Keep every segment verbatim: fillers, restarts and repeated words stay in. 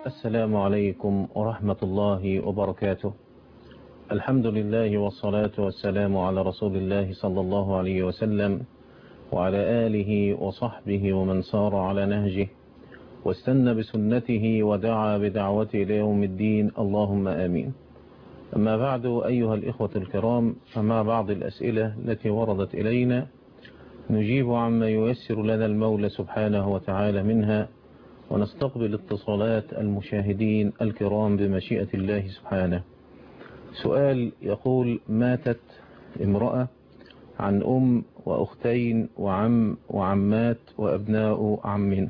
السلام عليكم ورحمة الله وبركاته. الحمد لله والصلاة والسلام على رسول الله صلى الله عليه وسلم وعلى آله وصحبه ومن سار على نهجه واستنى بسنته ودعا بدعوته إلى يوم الدين، اللهم آمين. أما بعد، أيها الإخوة الكرام، فمع بعض الأسئلة التي وردت إلينا نجيب عما ييسر لنا المولى سبحانه وتعالى منها، ونستقبل اتصالات المشاهدين الكرام بمشيئة الله سبحانه. سؤال يقول: ماتت امرأة عن أم وأختين وعم وعمات وأبناء عم،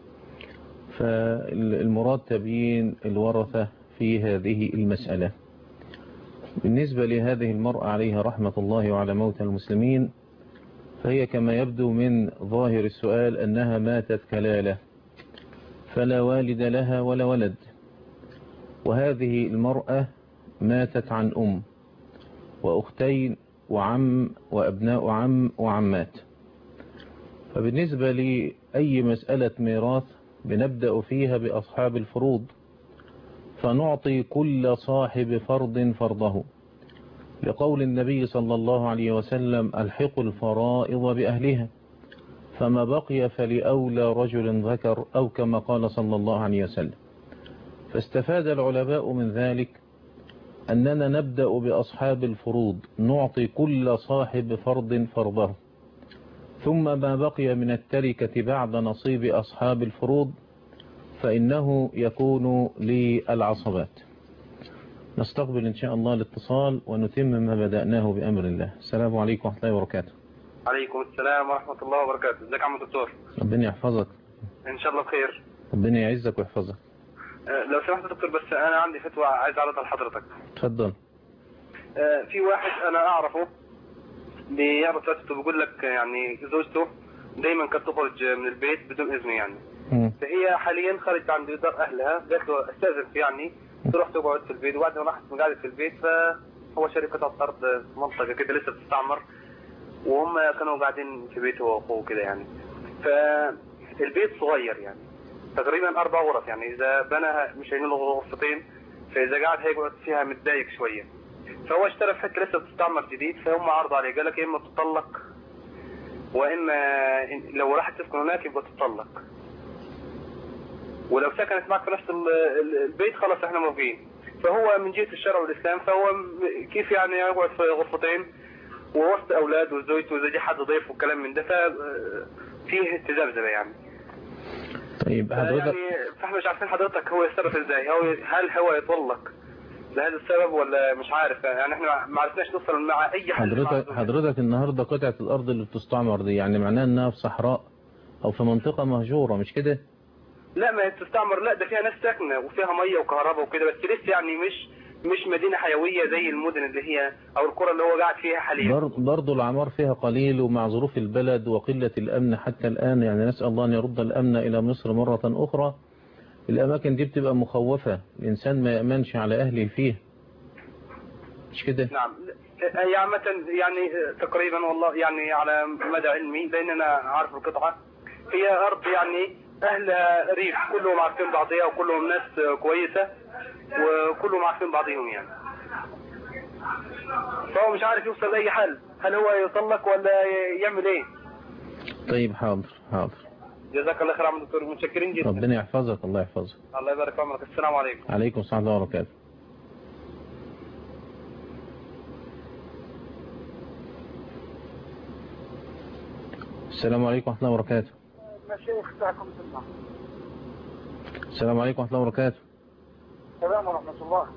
فالمراد تبيين الورثة في هذه المسألة. بالنسبة لهذه المرأة عليها رحمة الله وعلى موتى المسلمين، فهي كما يبدو من ظاهر السؤال أنها ماتت كلالة، فلا والد لها ولا ولد، وهذه المرأة ماتت عن أم وأختين وعم وأبناء عم وعمات. فبالنسبة لأي مسألة ميراث بنبدأ فيها بأصحاب الفروض، فنعطي كل صاحب فرض فرضه، لقول النبي صلى الله عليه وسلم: الحقوا الفرائض بأهلها، فما بقي فلأولى رجل ذكر، أو كما قال صلى الله عليه وسلم. فاستفاد العلماء من ذلك أننا نبدأ بأصحاب الفروض، نعطي كل صاحب فرض فرضه، ثم ما بقي من التركة بعد نصيب أصحاب الفروض فإنه يكون للعصبات. نستقبل إن شاء الله الاتصال ونتم ما بدأناه بأمر الله. السلام عليكم ورحمة الله وبركاته. عليكم السلام ورحمة الله وبركاته. ازيك يا عم دكتور؟ ربنا يحفظك. ان شاء الله بخير. ربنا يعزك ويحفظك. أه لو سمحت يا دكتور، بس انا عندي فتوى عايز اعرضها لحضرتك. اتفضل. أه في واحد انا اعرفه بيعرض فتوى، بيقول لك يعني زوجته دايما كانت تخرج من البيت بدون اذنه يعني. م. فهي حاليا خرجت عند دار اهلها، قالت له استاذن يعني تروح تقعد في البيت، وبعد ما راحت قعدت في البيت فهو شاري قطعة ارض في منطقة كده لسه بتستعمر، وهم كانوا قاعدين في بيته واخوه كده يعني. فالبيت صغير يعني تقريبا اربع غرف، يعني اذا بناها مش هينوا له غرفتين، فاذا قاعد هيقعد فيها متضايق شويه. فهو اشترى في حته لسه بتستعمر جديد، فهم عرض عليه قال لك يا اما تطلق واما لو راحت تسكن هناك يبقى تطلق، ولو سكنت معك في نفس البيت خلاص احنا موافقين. فهو من جهه الشرع والاسلام فهو كيف يعني يقعد في غرفتين ووسط اولاده وزوجته واذا جه حد ضيف والكلام من ده، ففيه تذبذبه يعني. طيب حضرتك يعني فاحنا مش عارفين حضرتك هو يتصرف ازاي، هو هل هو يطلق لهذا السبب ولا مش عارف يعني، احنا ما عرفناش نوصل مع اي حل. حضرتك حضرتك النهارده قطعه الارض اللي بتستعمر دي يعني معناها انها في صحراء او في منطقه مهجوره، مش كده؟ لا ما هي بتستعمر، لا ده فيها ناس ساكنه وفيها ميه وكهرباء وكده، بس لسه يعني مش مش مدينه حيويه زي المدن اللي هي او القرى اللي هو قاعد فيها حاليا. برضه العمار فيها قليل، ومع ظروف البلد وقله الامن حتى الان، يعني نسال الله ان يرد الامن الى مصر مره اخرى. الاماكن دي بتبقى مخوفه، الانسان ما يامنش على اهله فيها، مش كده؟ نعم. هي عامه يعني تقريبا والله يعني على مدى علمي، لان انا عارف القطعه هي ارض يعني اهلها ريف، كلهم عارفين بعضيها وكلهم ناس كويسه وكلهم عارفين بعضهم يعني. فهو مش عارف يوصل لاي حل، هل هو يطلق ولا يعمل ايه؟ طيب حاضر حاضر. جزاك الله خير يا عم دكتور، متشكرين جدا. ربنا يحفظك. الله يحفظك. الله يبارك في عمرك. السلام عليكم. عليكم السلام ورحمه الله وبركاته. السلام عليكم ورحمه الله وبركاته. مشايخ بتاعكم الله. السلام عليكم ورحمه الله وبركاته. السلام ورحمه الله.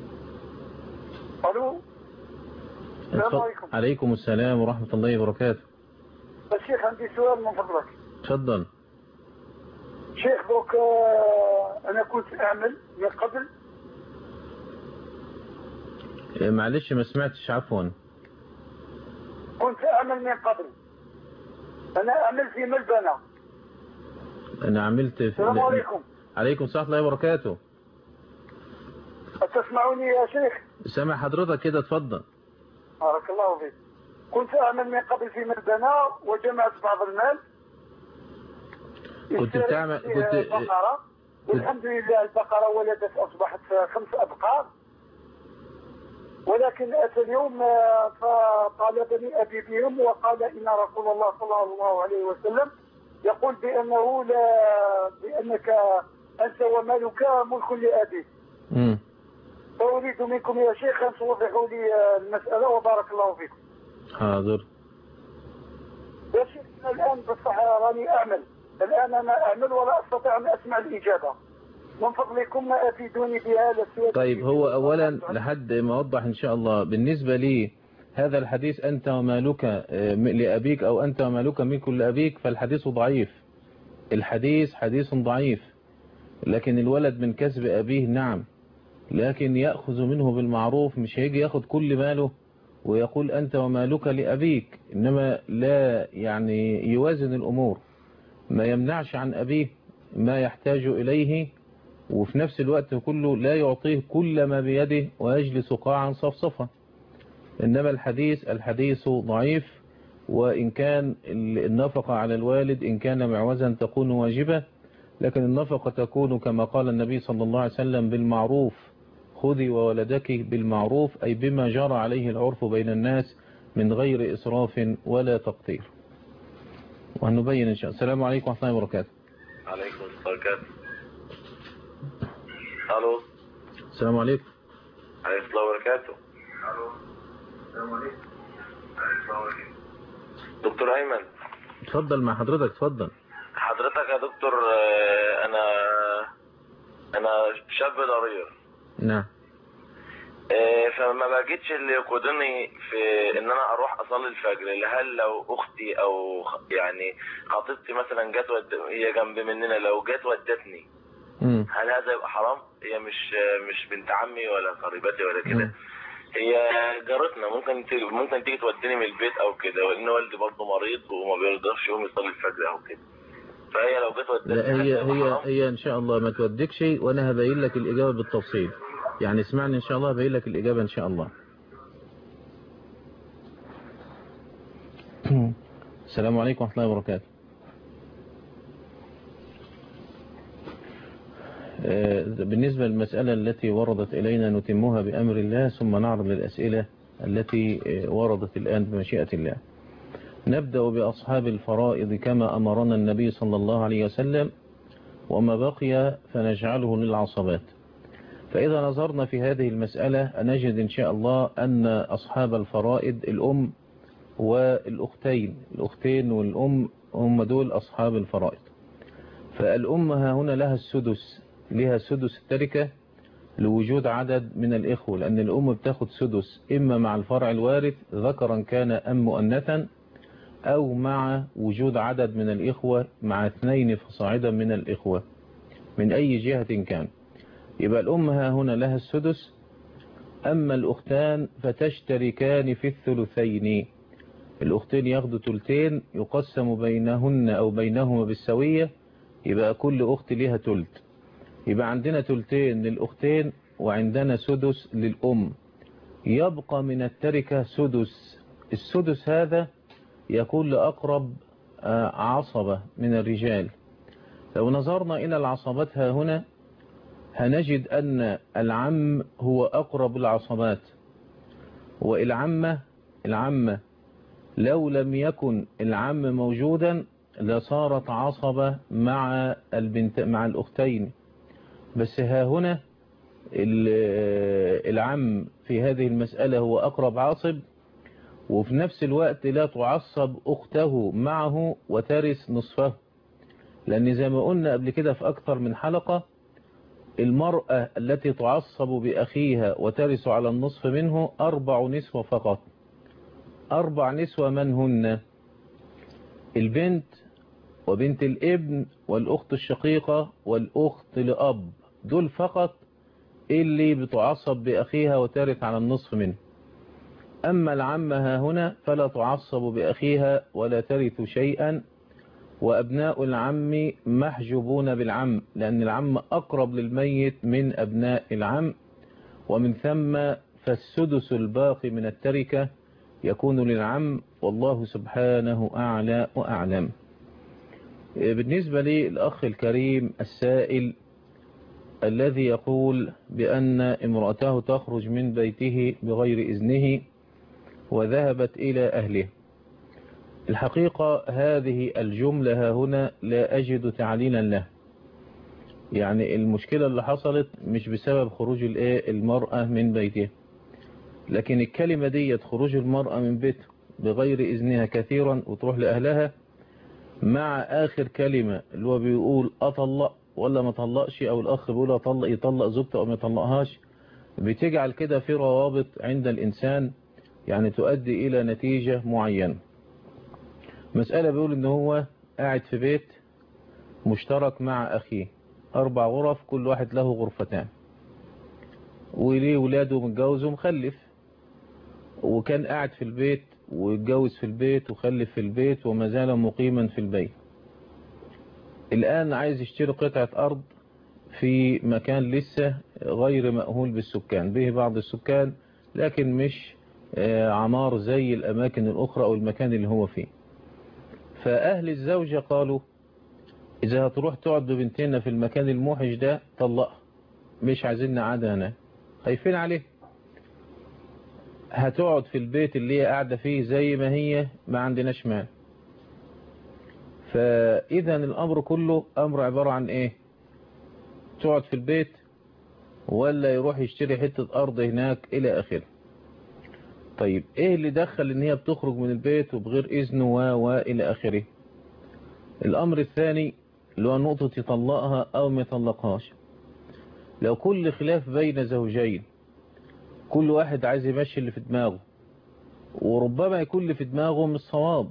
الو. السلام عليكم. عليكم السلام ورحمه الله وبركاته. الشيخ عندي سؤال من فضلك. تفضل. شيخ دوك انا كنت اعمل من قبل. معلش ما سمعتش، عفوا. كنت اعمل من قبل، انا اعمل في ملبنه. انا عملت في السلام عليكم. عليكم السلام ورحمه الله وبركاته. تسمعوني يا شيخ؟ سامع حضرتك كده، اتفضل. بارك الله فيك. كنت اعمل من قبل في ملبنه وجمعت بعض المال. كنت بتعمل كنت والحمد لله البقرة ولدت أصبحت خمس أبقار، ولكن أتى اليوم فطالبني أبي بهم وقال إن رسول الله صلى الله عليه وسلم يقول بأنه لا بأنك أنت ومالك ملك لأبيك. فأريد منكم يا شيخ أن توضحوا لي المسألة وبارك الله فيكم. حاضر. يا شيخ الآن بصح راني أعمل، الآن أنا أعمل ولا أستطيع أن أسمع الإجابة، من فضلكم أفيدوني بها لسيادة. طيب هو أولا لحد ما أوضح إن شاء الله بالنسبة لي هذا الحديث أنت ومالك لأبيك أو أنت ومالك ملك لأبيك، فالحديث ضعيف. الحديث حديث ضعيف، لكن الولد من كسب أبيه نعم، لكن يأخذ منه بالمعروف، مش هيجي ياخد كل ماله ويقول أنت ومالك لأبيك، إنما لا يعني يوازن الأمور، ما يمنعش عن أبيه ما يحتاج إليه، وفي نفس الوقت كله لا يعطيه كل ما بيده ويجلس قاعا صفصفا. إنما الحديث الحديث ضعيف، وإن كان النفقة على الوالد إن كان معوزا تكون واجبة، لكن النفقة تكون كما قال النبي صلى الله عليه وسلم بالمعروف، خذي وولدك بالمعروف، أي بما جرى عليه العرف بين الناس من غير إسراف ولا تقتير. وهنبين إن شاء الله. السلام عليكم ورحمة الله وبركاته. عليكم السلام وبركاته. الو. السلام عليكم. عليكم السلام وبركاته. الو. السلام عليكم. عليكم السلام وبركاته. دكتور ايمن. اتفضل مع حضرتك. اتفضل حضرتك يا دكتور. انا انا شاب ضرير. نعم. فما بجدش اللي يقودني في ان انا اروح اصلي الفجر. هل لو اختي او يعني خطيبتي مثلا جت ود... هي جنب مننا، لو جت ودتني مم. هل هذا يبقى حرام؟ هي مش مش بنت عمي ولا قريبتي ولا كده، هي جارتنا، ممكن تيجي ممكن تيجي توديني من البيت او كده، وان والدي برضه مريض وما بيقدرش يقوم يصلي الفجر او كده، فهي لو جت ودتني لا هي هي هي ان شاء الله ما توديكش، وانا هبين لك الاجابه بالتفصيل، يعني اسمعني ان شاء الله هبين لك الاجابه ان شاء الله. السلام عليكم ورحمه الله وبركاته. بالنسبة للمسألة التي وردت إلينا نتمها بأمر الله، ثم نعرض الأسئلة التي وردت الآن بمشيئة الله. نبدأ بأصحاب الفرائض كما أمرنا النبي صلى الله عليه وسلم، وما بقي فنجعله للعصبات. فإذا نظرنا في هذه المسألة نجد إن شاء الله أن أصحاب الفرائض الأم والأختين، الأختين والأم هم دول أصحاب الفرائض. فالأم هنا لها السدس، لها سدس التركة لوجود عدد من الإخوة، لأن الأم بتاخد سدس إما مع الفرع الوارث ذكرا كان أم مؤنثا، أو مع وجود عدد من الإخوة مع اثنين فصاعدا من الإخوة من أي جهة كان. يبقى الأم هنا لها السدس. أما الأختان فتشتركان في الثلثين، الأختين ياخدوا ثلثين يقسم بينهن أو بينهما بالسوية، يبقى كل أخت لها ثلث، يبقى عندنا ثلثين للأختين وعندنا سدس للأم. يبقى من التركة سدس، السدس هذا يكون لأقرب عصبة من الرجال. لو نظرنا إلى العصبات ها هنا هنجد أن العم هو أقرب العصبات، والعمة العمة لو لم يكن العم موجودا لصارت عصبة مع البنت مع الأختين، بس ها هنا العم في هذه المسألة هو أقرب عاصب، وفي نفس الوقت لا تعصب أخته معه وترث نصفه، لأن زي ما قلنا قبل كده في أكثر من حلقة، المرأة التي تعصب بأخيها وترث على النصف منه أربع نسوة فقط. أربع نسوة من هن؟ البنت وبنت الابن والأخت الشقيقة والأخت لأب، دول فقط اللي بتعصب بأخيها وترث على النصف منه. أما العمة ها هنا فلا تعصب بأخيها ولا ترث شيئا، وأبناء العم محجوبون بالعم، لأن العم أقرب للميت من أبناء العم، ومن ثم فالسدس الباقي من التركة يكون للعم، والله سبحانه أعلى وأعلم. بالنسبة للأخ الكريم السائل الذي يقول بأن امرأته تخرج من بيته بغير إذنه وذهبت إلى أهله. الحقيقة هذه الجملة هنا لا أجد تعليلا له. يعني المشكلة اللي حصلت مش بسبب خروج المرأة من بيتها، لكن الكلمة دي خروج المرأة من بيتها بغير إذنها كثيرا وتروح لأهلها، مع آخر كلمة اللي هو بيقول أطلق ولا ما طلقش، أو الأخ بيقول أطلق يطلق زوجته أو ما يطلقهاش، بتجعل كده في روابط عند الإنسان يعني تؤدي إلى نتيجة معينة. مسألة بيقول إن هو قاعد في بيت مشترك مع أخيه، أربع غرف كل واحد له غرفتان، وليه ولاده متجوز ومخلف، وكان قاعد في البيت واتجوز في البيت وخلف في البيت وما زال مقيما في البيت. الآن عايز يشتري قطعة أرض في مكان لسه غير مأهول بالسكان، به بعض السكان لكن مش عمار زي الأماكن الأخرى أو المكان اللي هو فيه. فأهل الزوجة قالوا إذا هتروح تقعد ببنتنا في المكان الموحش ده طلقها، مش عايزين نقعدها هنا، خايفين عليه. هتقعد في البيت اللي هي قاعدة فيه زي ما هي، ما عندناش مانع. فإذا الأمر كله أمر عبارة عن إيه؟ تقعد في البيت ولا يروح يشتري حتة أرض هناك إلى آخره. طيب إيه اللي دخل إن هي بتخرج من البيت وبغير إذنه و و إلى آخره؟ الأمر الثاني اللي هو نقطة يطلقها أو ما يطلقهاش. لو كل خلاف بين زوجين كل واحد عايز يمشي اللي في دماغه، وربما يكون اللي في دماغه مش صواب،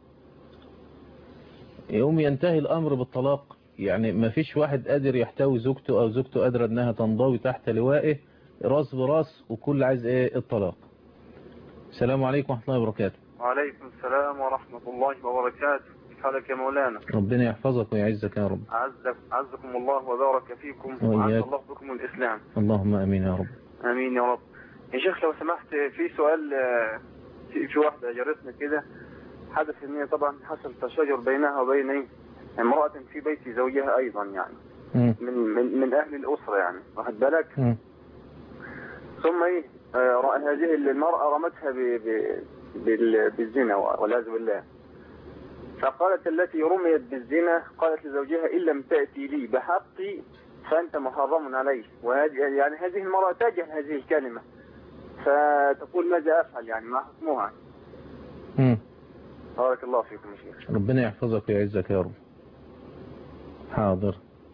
يوم ينتهي الأمر بالطلاق. يعني ما فيش واحد قادر يحتوي زوجته أو زوجته قادرة أنها تنضوي تحت لوائه راس براس، وكل عايز إيه؟ الطلاق. السلام عليكم ورحمة الله وبركاته. وعليكم السلام ورحمة الله وبركاته. كيف حالك يا مولانا؟ ربنا يحفظك ويعزك يا رب. عزك عزكم الله وبارك فيكم وعز الله بكم الإسلام. اللهم أمين يا رب. أمين يا رب. يا شيخ لو سمحت، في سؤال، في, في واحدة جارتنا كده حدث ان هي طبعا حصل تشاجر بينها وبين امرأة في بيت زوجها ايضا، يعني م. من من من اهل الاسرة، يعني واخد بالك. م. ثم ايه آه هذه المرأة رمتها ب ب بالزنا والعياذ بالله. فقالت التي رميت بالزنا قالت لزوجها ان لم تأتي لي بحقي فانت محرم علي. وهذه يعني هذه المرأة تجهل هذه الكلمة، فتقول ماذا افعل، يعني ما حكمها؟ امم بارك الله فيكم يا شيخ. ربنا يحفظك ويعزك يا رب. حاضر.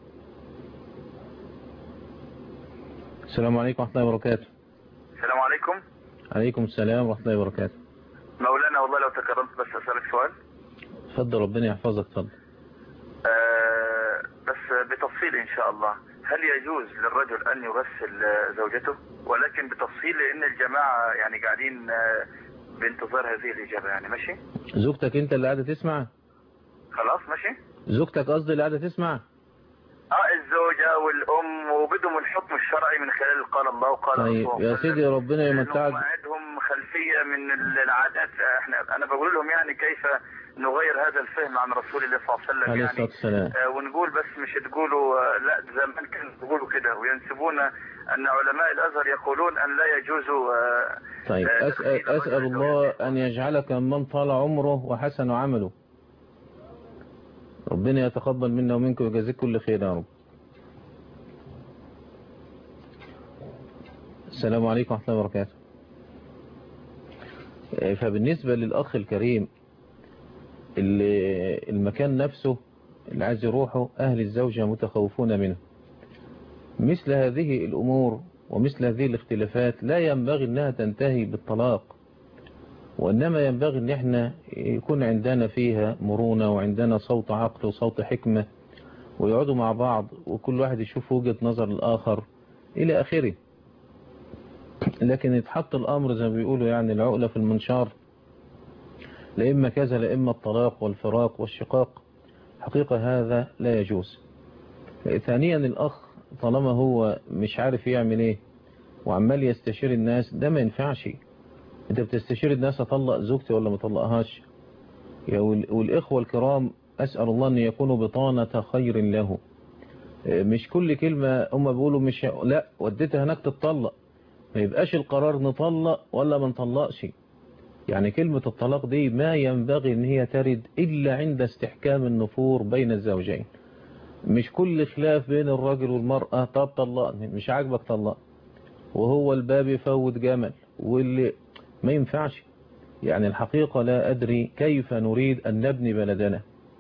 السلام عليكم ورحمة الله وبركاته. السلام عليكم. عليكم السلام ورحمة الله وبركاته. مولانا والله لو تكرمت بس أسألك سؤال. اتفضل ربنا يحفظك. اتفضل. أه بس بتفصيل إن شاء الله، هل يجوز للرجل أن يغسل زوجته؟ ولكن بتفصيل لأن الجماعة يعني قاعدين بانتظار هذه الإجابة، يعني ماشي؟ زوجتك أنت اللي قاعدة تسمع؟ خلاص ماشي؟ زوجتك قصدي اللي قاعدة تسمع؟ اه الزوجة والأم، وبدهم الحكم الشرعي من خلال قال الله وقال طيب يا سيدي ربنا يمتعك. عندهم خلفية من العادات، احنا أنا بقول لهم يعني كيف نغير هذا الفهم عن رسول الله صلى الله عليه وسلم، عليه الصلاة والسلام. يعني آه ونقول بس مش تقولوا آه لا زمان كانوا بيقولوا كده، وينسبون أن علماء الأزهر يقولون أن لا يجوز. آه طيب آه أسأل, أسأل الله أن يجعلك من طال عمره وحسن عمله. ربنا يتقبل منا ومنكم ويجازيك كل خير يا رب. السلام عليكم ورحمة الله وبركاته. فبالنسبة للأخ الكريم اللي المكان نفسه اللي عايز يروحه أهل الزوجة متخوفون منه، مثل هذه الأمور ومثل هذه الاختلافات لا ينبغي أنها تنتهي بالطلاق، وإنما ينبغي أن احنا يكون عندنا فيها مرونة وعندنا صوت عقل وصوت حكمة، ويقعدوا مع بعض وكل واحد يشوف وجهة نظر الآخر إلى آخره. لكن يتحط الأمر زي ما بيقولوا يعني العقلة في المنشار، لإما كذا لإما الطلاق والفراق والشقاق، حقيقة هذا لا يجوز. ثانيا الأخ طالما هو مش عارف يعمل إيه وعمال يستشير الناس، ده ما ينفعش. انت بتستشير الناس اطلق زوجتي ولا ما اطلقهاش؟ والإخوة الكرام أسأل الله أن يكونوا بطانة خير له. مش كل كلمة هم بيقولوا مش لا وديتها هناك تتطلق، ما يبقاش القرار نطلق ولا ما نطلقش. يعني كلمة الطلاق دي ما ينبغي ان هي ترد الا عند استحكام النفور بين الزوجين. مش كل خلاف بين الراجل والمرأة طب طلقني مش عاجبك طلق، وهو الباب يفوت جمل واللي ما ينفعش. يعني الحقيقة لا أدري كيف نريد أن نبني بلدنا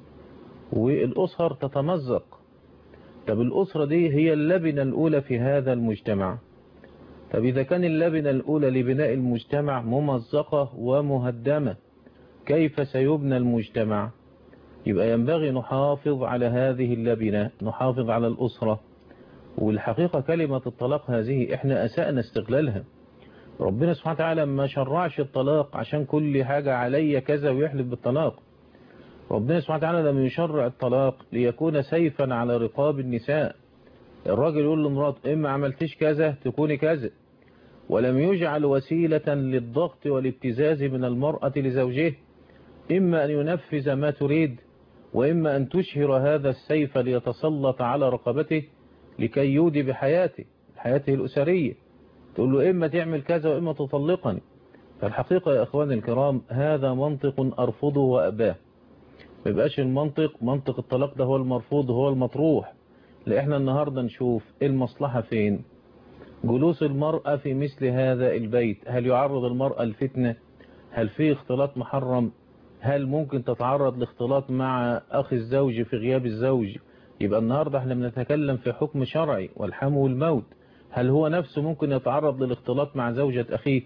والأسر تتمزق. طب الأسرة دي هي اللبنة الأولى في هذا المجتمع. طب إذا كان اللبنة الأولى لبناء المجتمع ممزقة ومهدمة كيف سيبنى المجتمع؟ يبقى ينبغي نحافظ على هذه اللبنة، نحافظ على الأسرة. والحقيقة كلمة الطلاق هذه احنا أسأنا استغلالها. ربنا سبحانه وتعالى ما شرعش الطلاق عشان كل حاجة علي كذا ويحلف بالطلاق. ربنا سبحانه وتعالى لم يشرع الطلاق ليكون سيفا على رقاب النساء. الراجل يقول لمراته إما عملتش كذا تكوني كذا، ولم يجعل وسيلة للضغط والابتزاز من المرأة لزوجه، إما أن ينفذ ما تريد وإما أن تشهر هذا السيف ليتسلط على رقبته لكي يودي بحياته حياته الأسرية. تقول له إما تعمل كذا وإما تطلقني. فالحقيقة يا أخواني الكرام هذا منطق أرفضه وأباه. ما يبقاش المنطق منطق الطلاق ده هو المرفوض هو المطروح. لإحنا النهاردة نشوف المصلحة فين. جلوس المرأة في مثل هذا البيت هل يعرض المرأة الفتنة؟ هل فيه اختلاط محرم؟ هل ممكن تتعرض لاختلاط مع أخي الزوج في غياب الزوج؟ يبقى النهاردة احنا بنتكلم في حكم شرعي والحم والموت. هل هو نفسه ممكن يتعرض للاختلاط مع زوجة أخيه؟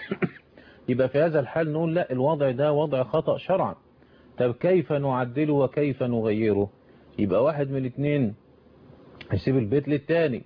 يبقى في هذا الحال نقول لا الوضع ده وضع خطأ شرعا. طب كيف نعدله وكيف نغيره؟ يبقى واحد من الاثنين يسيب البيت للتاني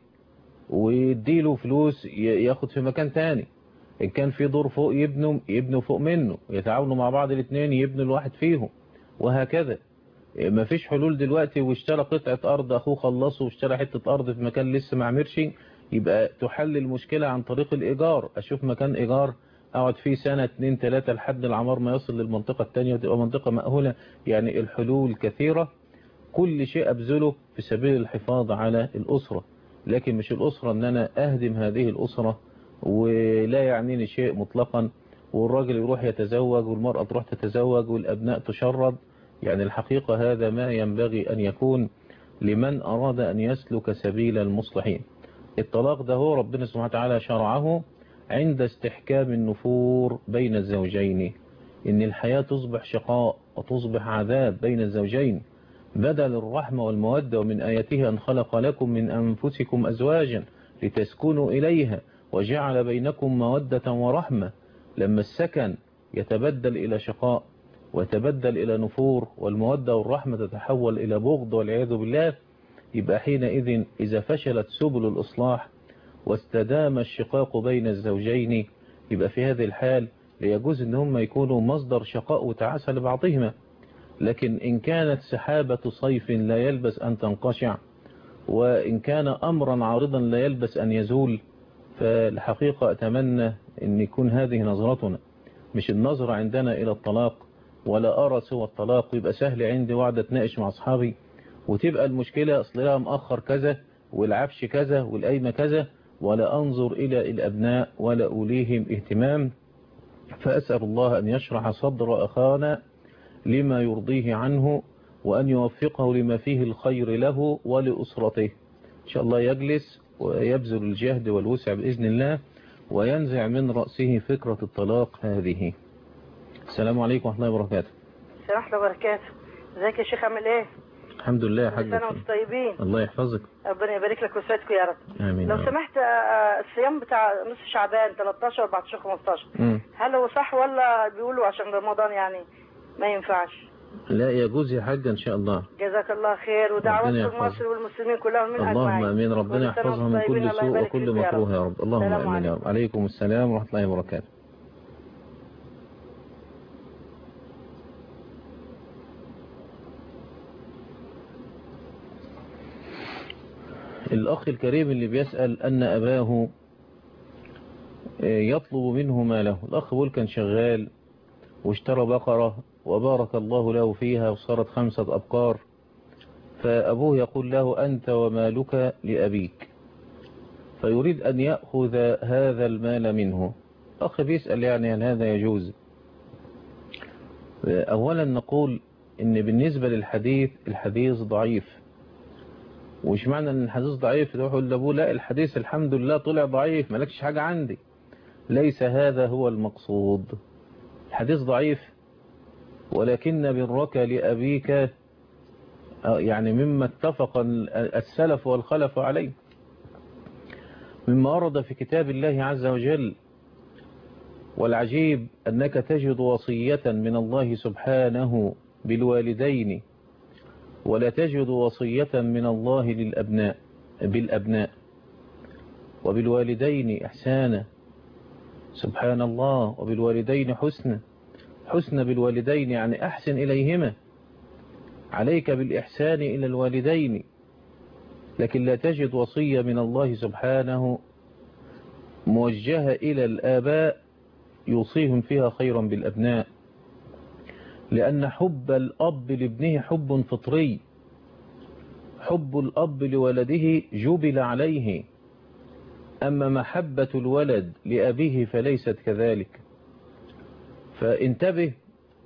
ويديله فلوس ياخد في مكان تاني. إن كان في دور فوق يبنوا يبنوا فوق منه، يتعاونوا مع بعض الاثنين يبنوا الواحد فيهم، وهكذا. ما فيش حلول دلوقتي واشترى قطعة أرض أخوه خلصه واشترى حتة أرض في مكان لسه ما عمرش، يبقى تحل المشكلة عن طريق الإيجار. أشوف مكان إيجار أقعد فيه سنة اتنين تلاتة لحد العمار ما يصل للمنطقة التانية وتبقى منطقة مأهولة. يعني الحلول كثيرة، كل شيء أبذله في سبيل الحفاظ على الأسرة، لكن مش الأسرة أن أنا أهدم هذه الأسرة ولا يعنيني شيء مطلقا، والراجل يروح يتزوج والمرأة تروح تتزوج والأبناء تشرد. يعني الحقيقة هذا ما ينبغي أن يكون لمن أراد أن يسلك سبيل المصلحين. الطلاق ده هو ربنا سبحانه وتعالى شرعه عند استحكام النفور بين الزوجين، إن الحياة تصبح شقاء وتصبح عذاب بين الزوجين بدل الرحمة والمودة. ومن آياته أن خلق لكم من أنفسكم أزواجا لتسكنوا إليها وجعل بينكم مودة ورحمة. لما السكن يتبدل إلى شقاء ويتبدل إلى نفور والمودة والرحمة تتحول إلى بغض والعياذ بالله، يبقى حينئذ إذا فشلت سبل الإصلاح واستدام الشقاق بين الزوجين، يبقى في هذه الحال يجوز أن هم يكونوا مصدر شقاء وتعاسة لبعضهما. لكن إن كانت سحابة صيف لا يلبس أن تنقشع، وإن كان أمرا عارضا لا يلبس أن يزول، فالحقيقة أتمنى أن يكون هذه نظرتنا، مش النظرة عندنا إلى الطلاق ولا أرى سوى الطلاق ويبقى سهل عندي وعد أتناقش مع أصحابي وتبقى المشكلة أصلها مأخر كذا والعفش كذا والأيمة كذا، ولا أنظر إلى الأبناء ولا أوليهم اهتمام. فأسأل الله أن يشرح صدر أخانا لما يرضيه عنه وأن يوفقه لما فيه الخير له ولأسرته. إن شاء الله يجلس ويبذل الجهد والوسع بإذن الله وينزع من رأسه فكرة الطلاق هذه. السلام عليكم ورحمة الله وبركاته. السلام ورحمة الله وبركاته. ازيك يا شيخ عامل ايه؟ الحمد لله يا حاج. سنة وانتم طيبين. الله يحفظك. ربنا يبارك لك ويسعدكم يا رب. آمين. لو سمحت الصيام بتاع نصف شعبان تلتاشر أربعتاشر خمستاشر م. هل هو صح ولا بيقولوا عشان رمضان يعني ما ينفعش؟ لا يجوز يا حاج إن شاء الله. جزاك الله خير ودعوات مصر والمسلمين كلهم من أجمعين. اللهم أمين. ربنا يحفظها من كل سوء وكل مكروه يا رب. اللهم أمين يا رب. عليكم السلام ورحمة الله وبركاته. الأخ الكريم اللي بيسأل أن أباه يطلب منه ماله. الأخ بيقول كان شغال واشترى بقرة وبارك الله له فيها وصارت خمسة أبقار، فأبوه يقول له أنت ومالك لأبيك، فيريد أن يأخذ هذا المال منه. أخ بيسأل يعني هل هذا يجوز؟ أولا نقول إن بالنسبة للحديث الحديث ضعيف. وش معنى أن الحديث ضعيف يقول لأبوه لا الحديث الحمد لله طلع ضعيف مالكش حاجة عندي؟ ليس هذا هو المقصود. الحديث ضعيف ولكن برك لأبيك يعني مما اتفق السلف والخلف عليه، مما ورد في كتاب الله عز وجل. والعجيب أنك تجد وصية من الله سبحانه بالوالدين ولا تجد وصية من الله للأبناء بالأبناء. وبالوالدين إحسانا، سبحان الله، وبالوالدين حسنا. حسن بالوالدين يعني أحسن إليهما، عليك بالإحسان إلى الوالدين. لكن لا تجد وصية من الله سبحانه موجهة إلى الآباء يوصيهم فيها خيرا بالأبناء، لأن حب الأب لابنه حب فطري. حب الأب لولده جبل عليه، أما محبة الولد لأبيه فليست كذلك. فانتبه،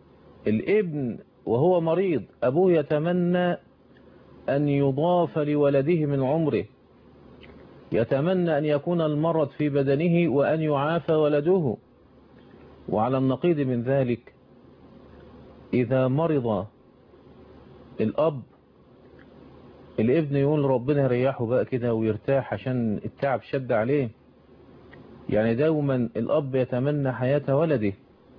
الابن وهو مريض أبوه يتمنى أن يضاف لولده من عمره، يتمنى أن يكون المرض في بدنه وأن يعافى ولده. وعلى النقيض من ذلك إذا مرض الأب الابن يقول ربنا يريحه بقى كده ويرتاح عشان التعب شد عليه. يعني دوما الأب يتمنى حياة ولده،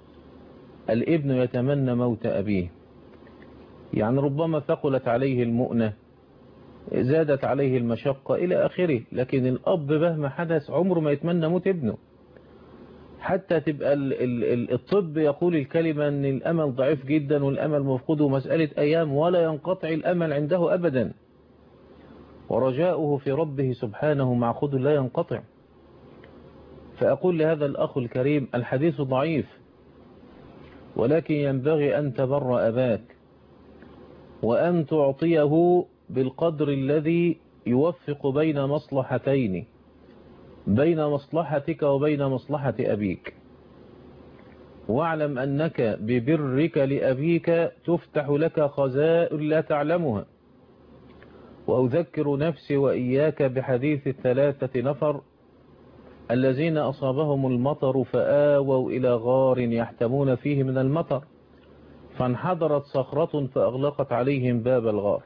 الابن يتمنى موت أبيه. يعني ربما ثقلت عليه المؤنة، زادت عليه المشقة إلى آخره، لكن الأب مهما حدث عمره ما يتمنى موت ابنه. حتى تبقى الطب يقول الكلمة أن الأمل ضعيف جدا والأمل مفقود ومسألة أيام، ولا ينقطع الأمل عنده أبدا، ورجاؤه في ربه سبحانه معقود لا ينقطع. فأقول لهذا الأخ الكريم الحديث ضعيف، ولكن ينبغي أن تبر أباك وأن تعطيه بالقدر الذي يوفق بين مصلحتين، بين مصلحتك وبين مصلحة أبيك. واعلم أنك ببرك لأبيك تفتح لك خزائن لا تعلمها. وأذكر نفسي وإياك بحديث الثلاثة نفر الذين أصابهم المطر فآووا إلى غار يحتمون فيه من المطر، فانحدرت صخرة فأغلقت عليهم باب الغار،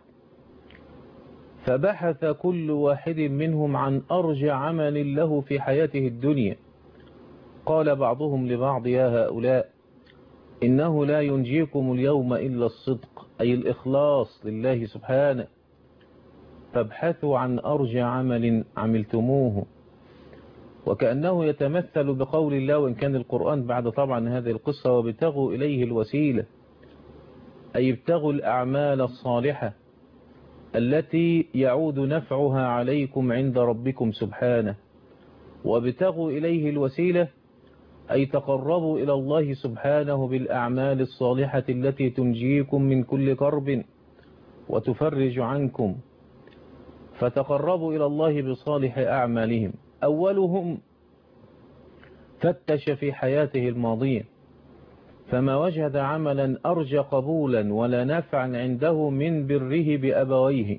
فبحث كل واحد منهم عن أرجى عمل له في حياته الدنيا. قال بعضهم لبعض يا هؤلاء إنه لا ينجيكم اليوم إلا الصدق، أي الإخلاص لله سبحانه، فابحثوا عن أرجى عمل عملتموه. وكأنه يتمثل بقول الله، وإن كان القرآن بعد طبعا هذه القصة، وابتغوا إليه الوسيلة، أي ابتغوا الأعمال الصالحة التي يعود نفعها عليكم عند ربكم سبحانه. وابتغوا إليه الوسيلة أي تقربوا إلى الله سبحانه بالأعمال الصالحة التي تنجيكم من كل كرب وتفرج عنكم. فتقربوا إلى الله بصالح أعمالهم. أولهم فتش في حياته الماضية فما وجد عملا أرجى قبولا ولا نفعا عنده من بره بأبويه،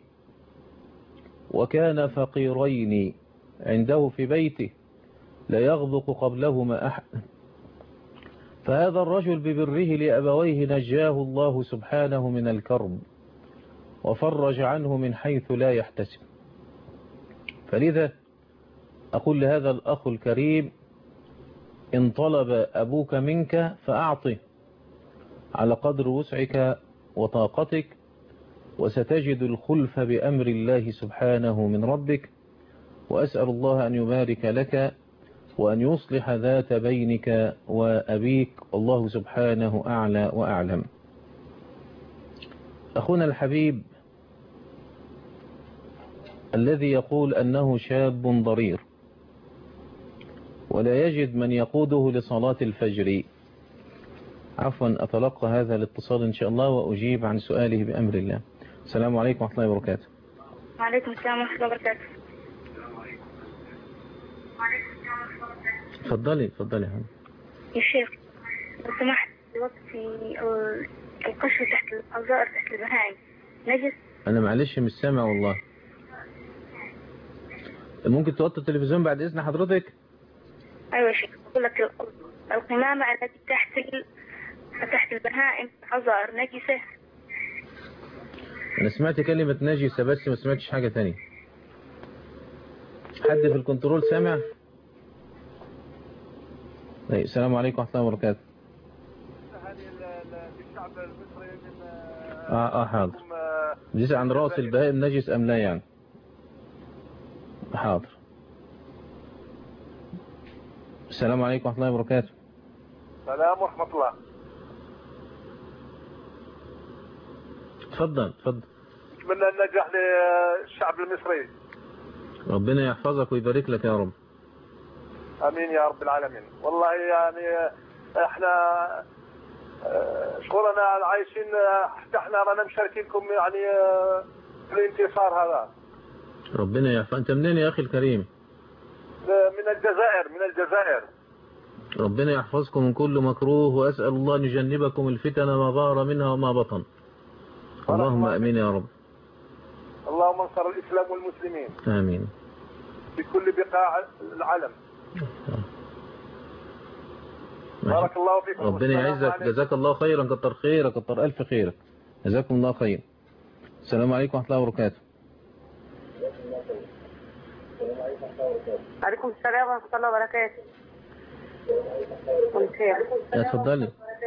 وكان فقيرين عنده في بيته لا يغبق قبلهما أحد. فهذا الرجل ببره لأبويه نجاه الله سبحانه من الكرب وفرج عنه من حيث لا يحتسب. فلذا أقول لهذا الأخ الكريم إن طلب أبوك منك فأعطه على قدر وسعك وطاقتك، وستجد الخلف بأمر الله سبحانه من ربك. وأسأل الله أن يبارك لك وأن يصلح ذات بينك وأبيك، والله سبحانه أعلى وأعلم. أخونا الحبيب الذي يقول أنه شاب ضرير ولا يجد من يقوده لصلاة الفجر، عفوا أتلقى هذا الاتصال إن شاء الله وأجيب عن سؤاله بأمر الله. السلام عليكم ورحمة الله وبركاته. وعليكم السلام ورحمة الله وبركاته. اتفضلي اتفضلي يا يا شيخ لو سمحت، في القشر تحت الأوزار تحت البهائم نجس؟ أنا معلش مش سامع والله. ممكن توطي التلفزيون بعد إذن حضرتك؟ أيوة يا شيخ، أقول لك القمامة التي تحت ال... تحت البهائم أوزار نجسة. أنا سمعت كلمة نجسة بس ما سمعتش حاجة تانية. حد في الكنترول سامع؟ طيب السلام عليكم ورحمة الله وبركاته. الشعب المصري من اه اه حاضر. بيسأل عن رأس البهائم نجس أم لا يعني. حاضر. السلام عليكم ورحمة الله وبركاته. السلام ورحمة الله. اتفضل اتفضل. أتمنى النجاح للشعب المصري. ربنا يحفظك ويبارك لك يا رب. امين يا رب العالمين. والله يعني احنا شغلنا عايشين، حتى احنا رانا مشاركينكم يعني في الانتصار هذا. ربنا يحفظك. انت منين يا اخي الكريم؟ من الجزائر. من الجزائر. ربنا يحفظكم من كل مكروه، واسال الله ان يجنبكم الفتن ما ظهر منها وما بطن. اللهم امين يا رب. اللهم انصر الاسلام والمسلمين. امين. في كل بقاع العالم. بارك الله فيكم. ربنا يعزك، جزاك الله خيرا، كتر خيرك، كتر ألف خيرك، جزاكم الله خير. السلام عليكم ورحمة الله وبركاته. عليكم السلام ورحمة الله وبركاته. خير. اتفضلي.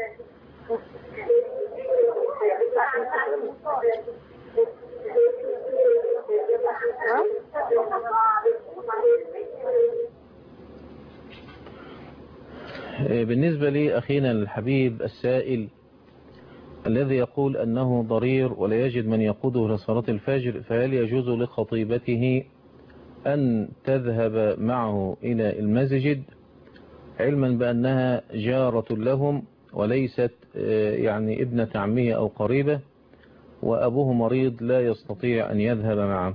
بالنسبة لي أخينا الحبيب السائل الذي يقول أنه ضرير ولا يجد من يقوده لصلاة الفجر، فهل يجوز لخطيبته أن تذهب معه إلى المسجد علما بأنها جارة لهم وليست يعني ابنة عمه أو قريبة وأبوه مريض لا يستطيع أن يذهب معه؟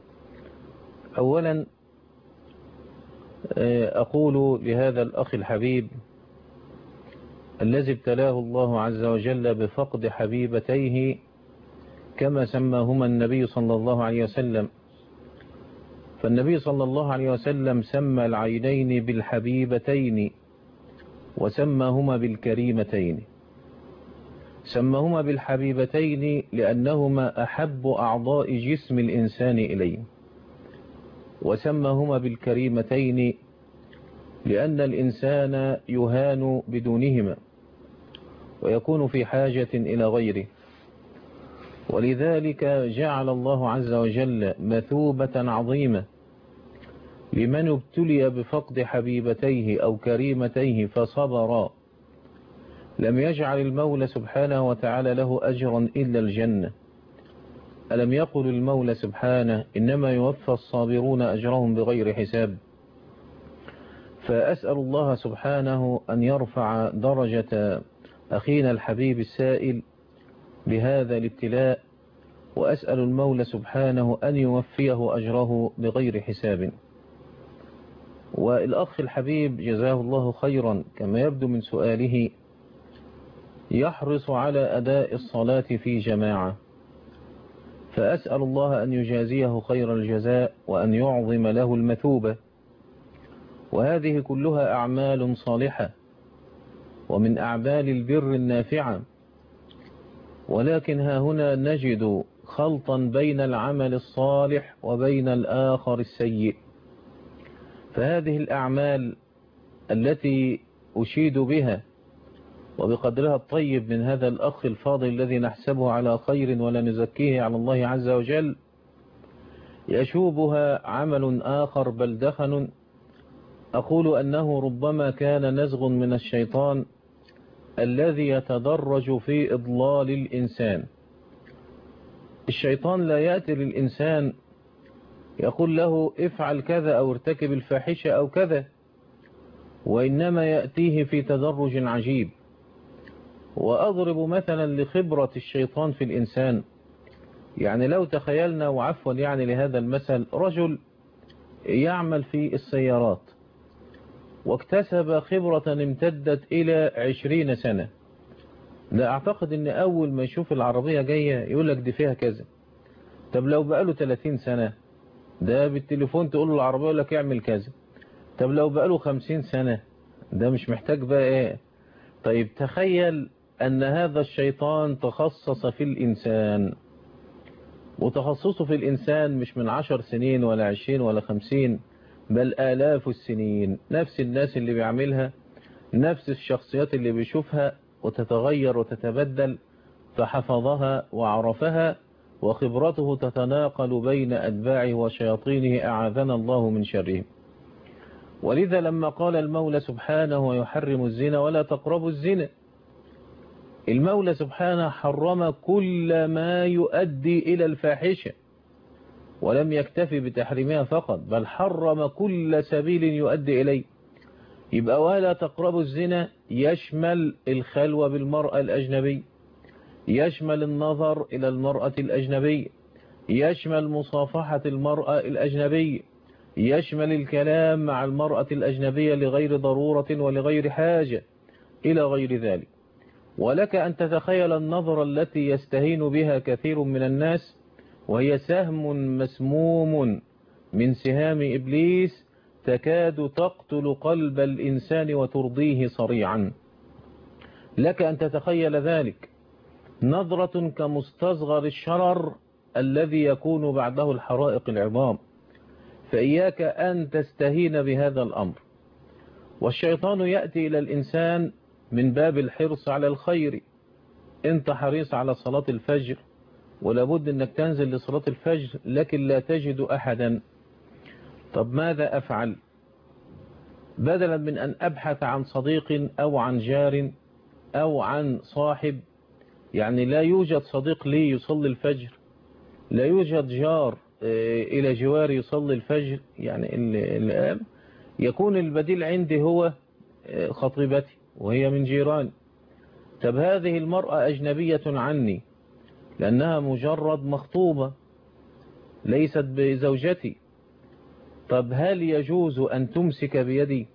أولا أقول لهذا الأخ الحبيب الذي ابتلاه الله عز وجل بفقد حبيبتيه كما سماهما النبي صلى الله عليه وسلم، فالنبي صلى الله عليه وسلم سمى العينين بالحبيبتين وسماهما بالكريمتين. سماهما بالحبيبتين لأنهما أحب أعضاء جسم الإنسان إليه، وسماهما بالكريمتين لأن الإنسان يهان بدونهما ويكون في حاجة إلى غيره، ولذلك جعل الله عز وجل مثوبة عظيمة لمن ابتلي بفقد حبيبتيه أو كريمتيه فصبر. لم يجعل المولى سبحانه وتعالى له أجرا إلا الجنة. ألم يقل المولى سبحانه إنما يوفى الصابرون أجرهم بغير حساب؟ فأسأل الله سبحانه أن يرفع درجة أخينا الحبيب السائل بهذا الابتلاء، وأسأل المولى سبحانه أن يوفيه أجره بغير حساب. والأخ الحبيب جزاه الله خيرا كما يبدو من سؤاله يحرص على أداء الصلاة في جماعة، فأسأل الله أن يجازيه خير الجزاء وأن يعظم له المثوبة، وهذه كلها أعمال صالحة ومن أعمال البر النافعة، ولكن ها هنا نجد خلطا بين العمل الصالح وبين الآخر السيء. فهذه الأعمال التي أشيد بها وبقدرها الطيب من هذا الأخ الفاضل الذي نحسبه على خير ولا نزكيه على الله عز وجل، يشوبها عمل آخر بل دخن. أقول أنه ربما كان نزغ من الشيطان الذي يتدرج في إضلال الإنسان. الشيطان لا يأتي للإنسان يقول له افعل كذا أو ارتكب الفاحشة أو كذا، وإنما يأتيه في تدرج عجيب. وأضرب مثلا لخبرة الشيطان في الإنسان. يعني لو تخيلنا وعفوا يعني لهذا المثل رجل يعمل في السيارات واكتسب خبرة امتدت إلى عشرين سنة، لا أعتقد أن أول ما يشوف العربية جاية يقول لك دي فيها كذا. طب لو بقاله ثلاثين سنة ده بالتليفون تقول له العربية يقول لك اعمل كذا. طب لو بقاله خمسين سنة ده مش محتاج بقى ايه. طيب تخيل أن هذا الشيطان تخصص في الإنسان، وتخصصه في الإنسان مش من عشر سنين ولا عشرين ولا خمسين، بل آلاف السنين. نفس الناس اللي بيعملها، نفس الشخصيات اللي بيشوفها وتتغير وتتبدل، فحفظها وعرفها، وخبرته تتناقل بين أتباعه وشياطينه أعاذنا الله من شرهم. ولذا لما قال المولى سبحانه ويحرم الزنا ولا تقربوا الزنا، المولى سبحانه حرم كل ما يؤدي إلى الفاحشة، ولم يكتفي بتحريمها فقط، بل حرم كل سبيل يؤدي إليه. يبقى ولا تقربوا الزنا يشمل الخلوة بالمرأة الأجنبية، يشمل النظر إلى المرأة الأجنبية، يشمل مصافحة المرأة الأجنبية، يشمل الكلام مع المرأة الأجنبية لغير ضرورة ولغير حاجة إلى غير ذلك. ولك أن تتخيل النظرة التي يستهين بها كثير من الناس، وهي سهم مسموم من سهام إبليس تكاد تقتل قلب الإنسان وترضيه صريعا. لك أن تتخيل ذلك، نظرة كمستصغر الشرر الذي يكون بعده الحرائق العظام. فإياك أن تستهين بهذا الأمر. والشيطان يأتي إلى الإنسان من باب الحرص على الخير. أنت حريص على صلاة الفجر ولابد أنك تنزل لصلاة الفجر، لكن لا تجد أحدا. طب ماذا أفعل؟ بدلا من أن أبحث عن صديق أو عن جار أو عن صاحب، يعني لا يوجد صديق لي يصلي الفجر، لا يوجد جار إلى جواري يصلي الفجر، يعني اللي يكون البديل عندي هو خطيبتي وهي من جيراني. طب هذه المرأة أجنبية عني لأنها مجرد مخطوبة ليست بزوجتي. طب هل يجوز أن تمسك بيدي؟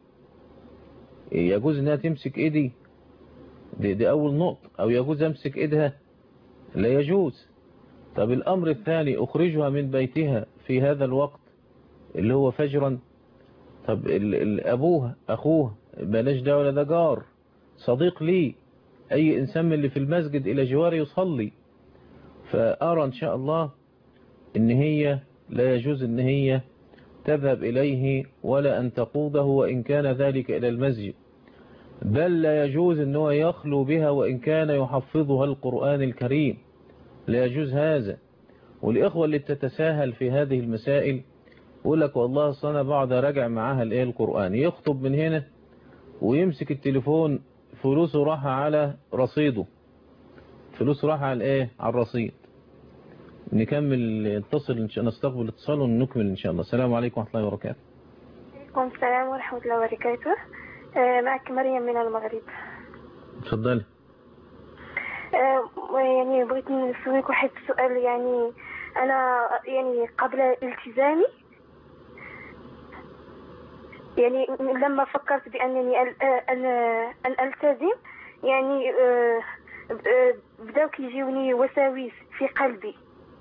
يجوز أنها تمسك إيدي؟ دي, دي أول نقطة. أو يجوز أمسك إيدها؟ لا يجوز. طب الأمر الثاني، أخرجها من بيتها في هذا الوقت اللي هو فجرا. طب ال ال أبوها أخوها بلاش ده ولا ده جار صديق لي، أي إنسان من اللي في المسجد إلى جواري يصلي. فأرى إن شاء الله إن هي لا يجوز إن هي تذهب إليه ولا أن تقوده وإن كان ذلك إلى المسجد، بل لا يجوز أنه يخلو بها وإن كان يحفظها القرآن الكريم، لا يجوز هذا. والإخوة اللي بتتساهل في هذه المسائل يقول لك والله أصل أنا بعد راجع معاها الإيه القرآن، يخطب من هنا ويمسك التليفون فلوسه راح على رصيده، فلوسه راح على الإيه على الرصيد. نكمل اتصل إن شاء الله، نستقبل اتصال ونكمل إن شاء الله. السلام عليكم ورحمة الله وبركاته. وعليكم السلام ورحمة الله وبركاته. آه معك مريم من المغرب. تفضلي. آه يعني بغيت نسولك واحد السؤال. يعني أنا يعني قبل التزامي يعني لما فكرت بأنني أن أن ألتزم يعني آه بداو كيجيوني وساويس في قلبي.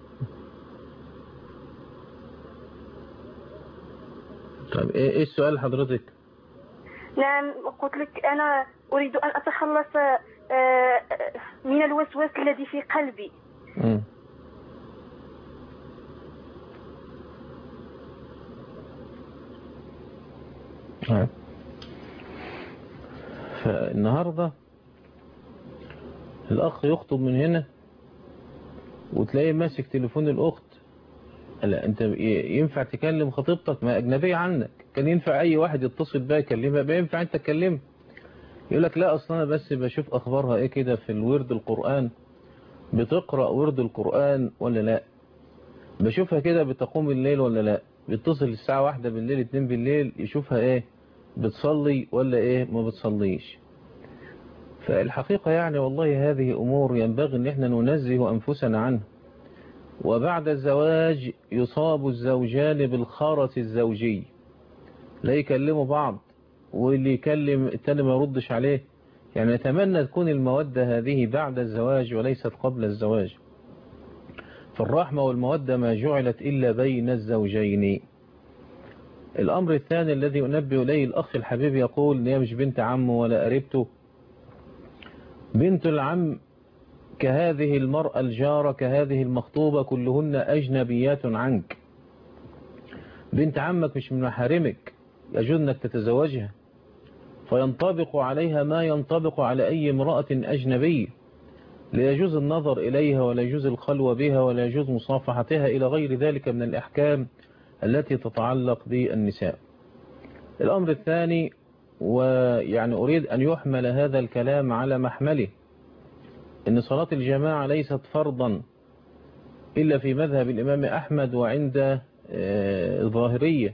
طيب ايه السؤال حضرتك؟ نعم قلت لك أنا أريد أن أتخلص من الوسواس الذي في قلبي. م. فالنهاردة الأخ يخطب من هنا وتلاقيه ماسك تليفون الأخت. لا أنت ينفع تكلم خطيبتك ما أجنبية عنك، كان ينفع أي واحد يتصل بها يكلمها، ما ينفع أنت تكلمها. يقول لك لا أصلا أنا بس بشوف أخبارها إيه كده في الورد القرآن، بتقرأ ورد القرآن ولا لا، بشوفها كده بتقوم الليل ولا لا، بيتصل الساعة واحدة بالليل اتنين بالليل يشوفها إيه بتصلي ولا إيه ما بتصليش. فالحقيقة يعني والله هذه أمور ينبغي أن احنا ننزه أنفسنا عنها، وبعد الزواج يصاب الزوجان بالخرس الزوجي، لا يكلموا بعض واللي يكلم التاني ما يردش عليه. يعني نتمنى تكون المودة هذه بعد الزواج وليست قبل الزواج. فالرحمة والمودة ما جعلت إلا بين الزوجين. الأمر الثاني الذي أنبه إليه الأخ الحبيب يقول إن هي مش بنت عمه ولا قريبته. بنت العم كهذه المرأة الجارة كهذه المخطوبة كلهن أجنبيات عنك. بنت عمك مش من محارمك، يجوز أنك تتزوجها، فينطبق عليها ما ينطبق على أي امرأة أجنبية. لا يجوز النظر إليها ولا يجوز الخلوة بها ولا يجوز مصافحتها إلى غير ذلك من الأحكام التي تتعلق بالنساء. الأمر الثاني، ويعني أريد أن يحمل هذا الكلام على محمله، إن صلاة الجماعة ليست فرضا إلا في مذهب الإمام أحمد وعند الظاهرية،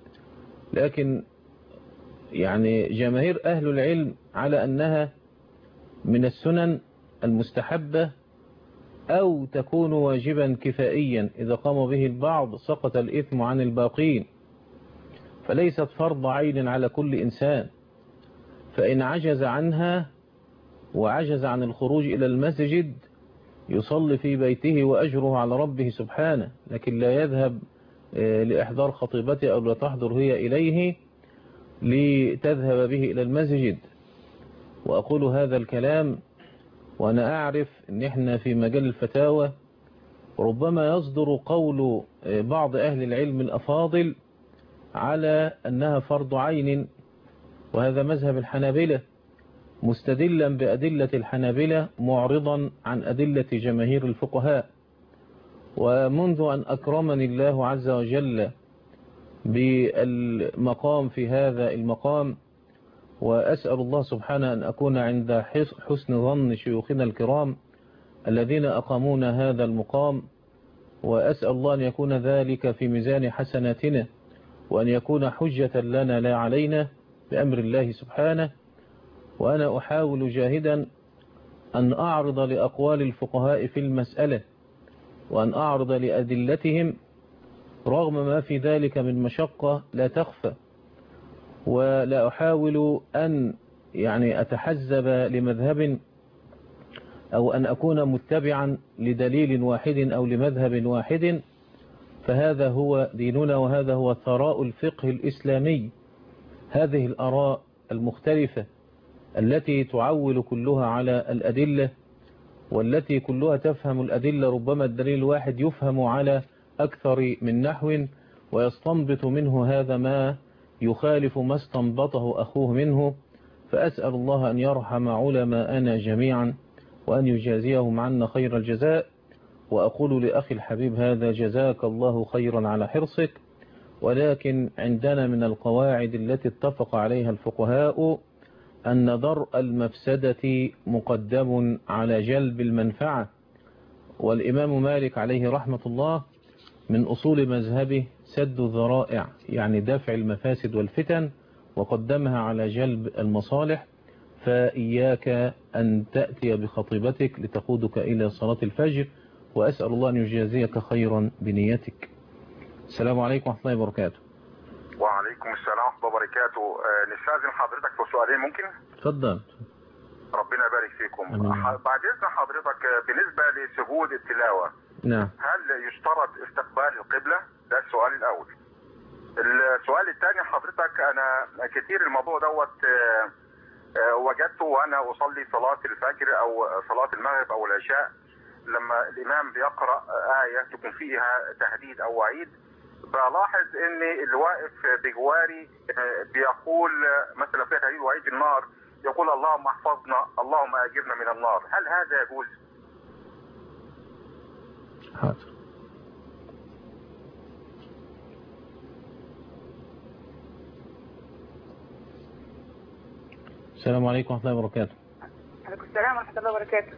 لكن يعني جماهير أهل العلم على أنها من السنن المستحبة أو تكون واجبا كفائيا، إذا قام به البعض سقط الإثم عن الباقين، فليست فرض عين على كل إنسان. فإن عجز عنها وعجز عن الخروج إلى المسجد يصلي في بيته وأجره على ربه سبحانه، لكن لا يذهب لإحضار خطيبته أو لا تحضر هي إليه لتذهب به إلى المسجد. وأقول هذا الكلام وأنا أعرف أن إحنا في مجال الفتاوى ربما يصدر قول بعض أهل العلم الأفاضل على أنها فرض عين، وهذا مذهب الحنابلة، مستدلا بأدلة الحنابلة معرضا عن أدلة جماهير الفقهاء. ومنذ أن أكرمني الله عز وجل بالمقام في هذا المقام، وأسأل الله سبحانه أن أكون عند حسن ظن شيوخنا الكرام الذين أقامونا هذا المقام، وأسأل الله أن يكون ذلك في ميزان حسناتنا وأن يكون حجة لنا لا علينا بأمر الله سبحانه. وأنا أحاول جاهدا أن أعرض لأقوال الفقهاء في المسألة وأن أعرض لأدلتهم رغم ما في ذلك من مشقة لا تخفى، ولا أحاول أن يعني أتحزب لمذهب أو أن أكون متبعا لدليل واحد أو لمذهب واحد، فهذا هو ديننا وهذا هو ثراء الفقه الإسلامي. هذه الآراء المختلفة التي تعول كلها على الأدلة والتي كلها تفهم الأدلة، ربما الدليل الواحد يفهم على أكثر من نحو ويستنبط منه هذا ما يخالف ما استنبطه أخوه منه. فأسأل الله أن يرحم علماءنا جميعا وأن يجازيهم عنا خير الجزاء. وأقول لأخي الحبيب هذا جزاك الله خيرا على حرصك، ولكن عندنا من القواعد التي اتفق عليها الفقهاء أن درء المفسدة مقدم على جلب المنفعة. والإمام مالك عليه رحمة الله من أصول مذهبه سد الذرائع، يعني دفع المفاسد والفتن، وقدمها على جلب المصالح. فإياك أن تأتي بخطيبتك لتقودك إلى صلاة الفجر، وأسأل الله أن يجازيك خيرا بنيتك. السلام عليكم ورحمة الله وبركاته. وعليكم السلام ورحمة الله وبركاته. نستأذن حضرتك في سؤالين ممكن؟ تفضل. ربنا يبارك فيكم. أمين. بعد إذن حضرتك بالنسبة لسجود التلاوة، نعم، هل يشترط استقبال القبلة؟ ده السؤال الأول. السؤال الثاني حضرتك، أنا كتير الموضوع دوت وجدته وأنا أصلي صلاة الفجر أو صلاة المغرب أو العشاء، لما الإمام بيقرأ آية تكون فيها تهديد أو وعيد، بلاحظ ان اللي واقف بجواري بيقول مثلا في تهديد وعيد النار، يقول اللهم احفظنا اللهم اجرنا من النار. هل هذا يجوز؟ حاضر. السلام عليكم ورحمة الله وبركاته. عليكم السلام ورحمة الله وبركاته.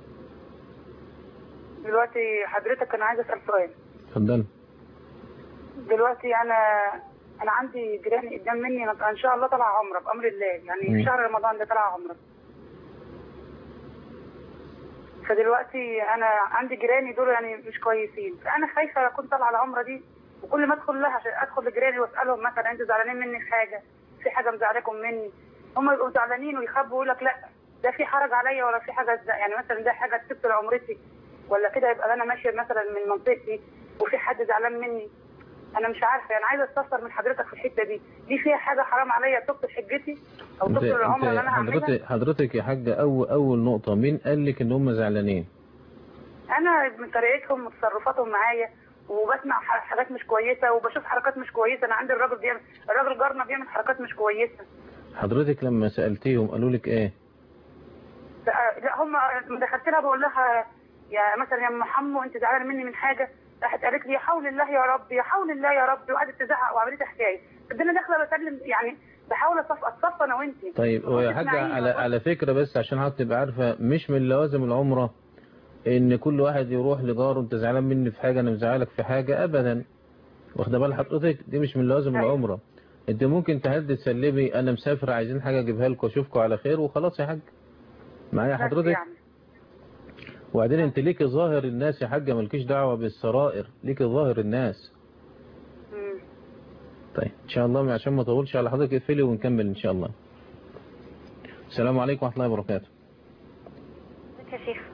دلوقتي حضرتك أنا عايز أسأل سؤال. اتفضل. دلوقتي أنا أنا عندي جيراني قدام مني، أنا إن شاء الله طالعة عمرة بأمر الله، يعني في شهر رمضان ده طالعة عمرة. فدلوقتي انا عندي جيراني دول يعني مش كويسين، فانا خايفه اكون طالعه العمره دي وكل ما ادخل لها عشان ادخل لجيراني واسالهم مثلا انتوا زعلانين مني في حاجه، في حاجه مزعلاكم مني، هم يبقوا زعلانين ويخبوا ويقول لك لا ده في حرج عليا ولا في حاجه يعني مثلا ده حاجه تبطل عمرتي ولا كده، يبقى انا ماشيه مثلا من منطقتي وفي حد زعلان مني. انا مش عارفه يعني، عايزه استفسر من حضرتك في الحته دي، دي فيها حاجه حرام عليا تبطل حجتي او تبطل العمره اللي انا هعملها؟ حضرتك حضرتك يا حاجه اول اول نقطه، مين قال لك ان هم زعلانين؟ انا من طريقتهم وتصرفاتهم معايا، وبسمع حاجات مش كويسه وبشوف حركات مش كويسه. انا عندي الراجل بيعمل الراجل جارنا بيعمل حركات مش كويسه. حضرتك لما سالتيهم قالوا لك ايه؟ لا هم دخلت لها بقول لها يا مثلا يا ام حمو انت زعلانه مني من حاجه، راحت قالت لي يا حول الله يا رب يا حول الله يا رب، وقعدت تزعق وعملت حكايه. فضلنا داخله بسلم يعني بحاول اصف اتصفى انا وانتي. طيب هو يا حاجه على على فكره بس عشان حضرتك تبقى عارفه، مش من لوازم العمره ان كل واحد يروح لجاره انت زعلان مني في حاجه انا مزعلك في حاجه ابدا. واخده بال حضرتك؟ دي مش من لوازم العمره. انت ممكن تهدي تسلمي انا مسافر عايزين حاجه اجيبها لكم واشوفكم على خير وخلاص يا حاج. معايا حضرتك؟ يعني. وبعدين انت ليكي ظاهر الناس يا حاجه، مالكيش دعوه بالسرائر، ليكي ظاهر الناس. امم طيب ان شاء الله عشان ما اطولش على حضرتك اقفلي ونكمل ان شاء الله. السلام عليكم ورحمه الله وبركاته. ازيك يا شيخ؟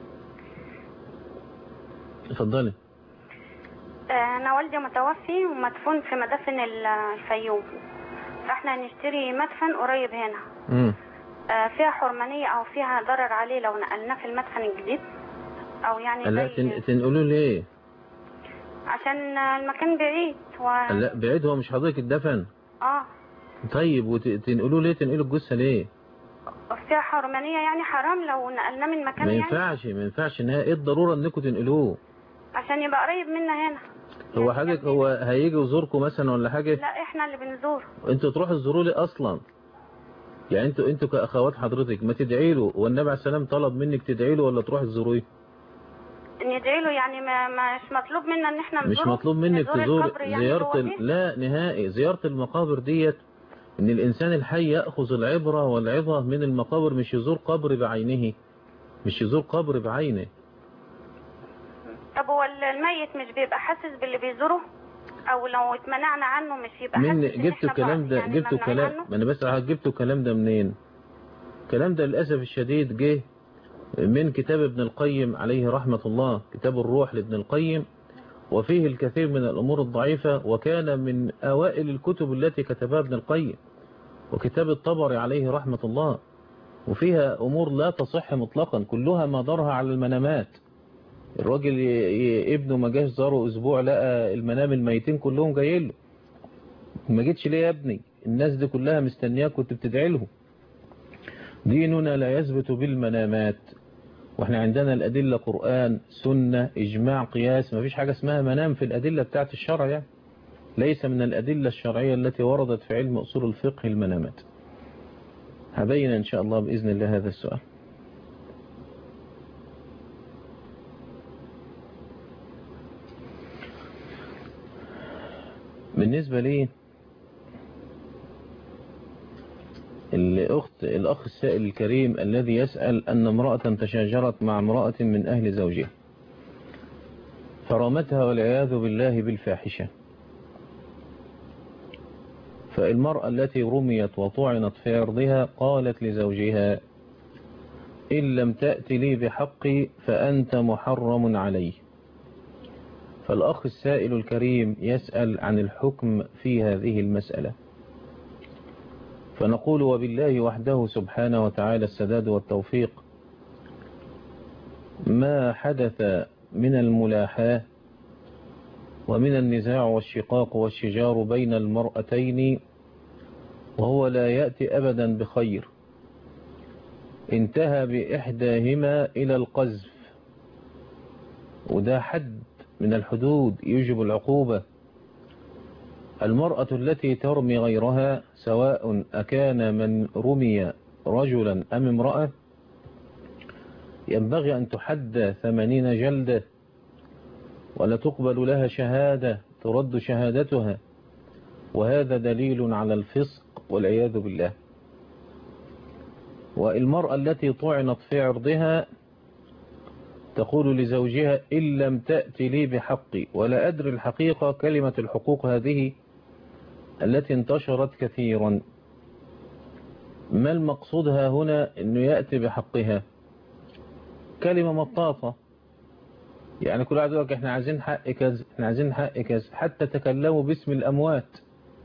اتفضلي. انا والدي متوفي ومدفون في مدافن الفيوم، فاحنا هنشتري مدفن قريب هنا. امم فيها حرمانيه او فيها ضرر عليه لو نقلناه في المدفن الجديد او يعني لا زي تنقلوا ليه؟ عشان المكان بعيد و... لا بعيد، هو مش حضرتك الدفن؟ اه طيب وتنقلوا ليه؟ تنقلوا الجثه ليه؟ فيها حرمانيه يعني حرام لو نقلناه من مكان. ما يعني ينفعش ما ينفعش ان ايه الضروره انكم تنقلوه عشان يبقى قريب منا هنا. هو يعني حاجه هو هيجي يزوركم مثلا ولا حاجه؟ لا احنا اللي بنزوره. انتوا تروحوا تزوروا لي اصلا؟ يعني انتوا انتوا كاخوات حضرتك ما تدعي له، والنبي عليه السلام طلب منك تدعي له ولا تروحوا تزوروه؟ ندعي له يعني ما مش مطلوب منا ان احنا نزوره. مش مطلوب منك تزور يعني زياره ال... لا نهائي. زياره المقابر ديت ان الانسان الحي ياخذ العبره والعظه من المقابر، مش يزور قبر بعينه، مش يزور قبر بعينه. طب هو الميت مش بيبقى حاسس باللي بيزوره؟ او لو اتمنعنا عنه مش يبقى حاسس؟ من جبتوا الكلام ده؟ يعني جبتوا كلام ما انا بس جبتوا الكلام ده منين؟ الكلام ده للاسف الشديد جه من كتاب ابن القيم عليه رحمة الله، كتاب الروح لابن القيم، وفيه الكثير من الأمور الضعيفة، وكان من أوائل الكتب التي كتبها ابن القيم، وكتاب الطبري عليه رحمة الله، وفيها أمور لا تصح مطلقا، كلها مدارها على المنامات. الراجل ابنه ما جاش زاره أسبوع لقى المنام الميتين كلهم جايين له، ما جيتش ليه يا ابني؟ الناس دي كلها مستنياك كنت بتدعي لهم. ديننا لا يثبت بالمنامات، واحنا عندنا الأدلة قرآن سنة إجماع قياس، ما فيش حاجة اسمها منام في الأدلة بتاعت الشرع، يعني ليس من الأدلة الشرعية التي وردت في علم أصول الفقه المنامات. هبين إن شاء الله بإذن الله هذا السؤال. بالنسبة لي الأخت الأخ السائل الكريم الذي يسأل أن امرأة تشاجرت مع امرأة من أهل زوجها فرمتها والعياذ بالله بالفاحشة، فالمرأة التي رميت وطعنت في عرضها قالت لزوجها إن لم تأتي لي بحقي فأنت محرم علي. فالأخ السائل الكريم يسأل عن الحكم في هذه المسألة، فنقول وبالله وحده سبحانه وتعالى السداد والتوفيق. ما حدث من الملاحاة ومن النزاع والشقاق والشجار بين المرأتين وهو لا يأتي أبدا بخير، انتهى بإحداهما إلى القذف، وده حد من الحدود يجب العقوبة. المرأة التي ترمي غيرها سواء أكان من رمي رجلا أم امرأة ينبغي أن تحد ثمانين جلدة، ولا تقبل لها شهادة، ترد شهادتها، وهذا دليل على الفسق والعياذ بالله. والمرأة التي طعنت في عرضها تقول لزوجها إن لم تأتي لي بحقي. ولا أدري الحقيقة كلمة الحقوق هذه التي انتشرت كثيرا، ما المقصودها هنا أنه يأتي بحقها؟ كلمة مطاطة، يعني كل واحد يقول لك احنا عايزين حق كذا، احنا عايزين حق كذا، حتى تكلموا باسم الأموات.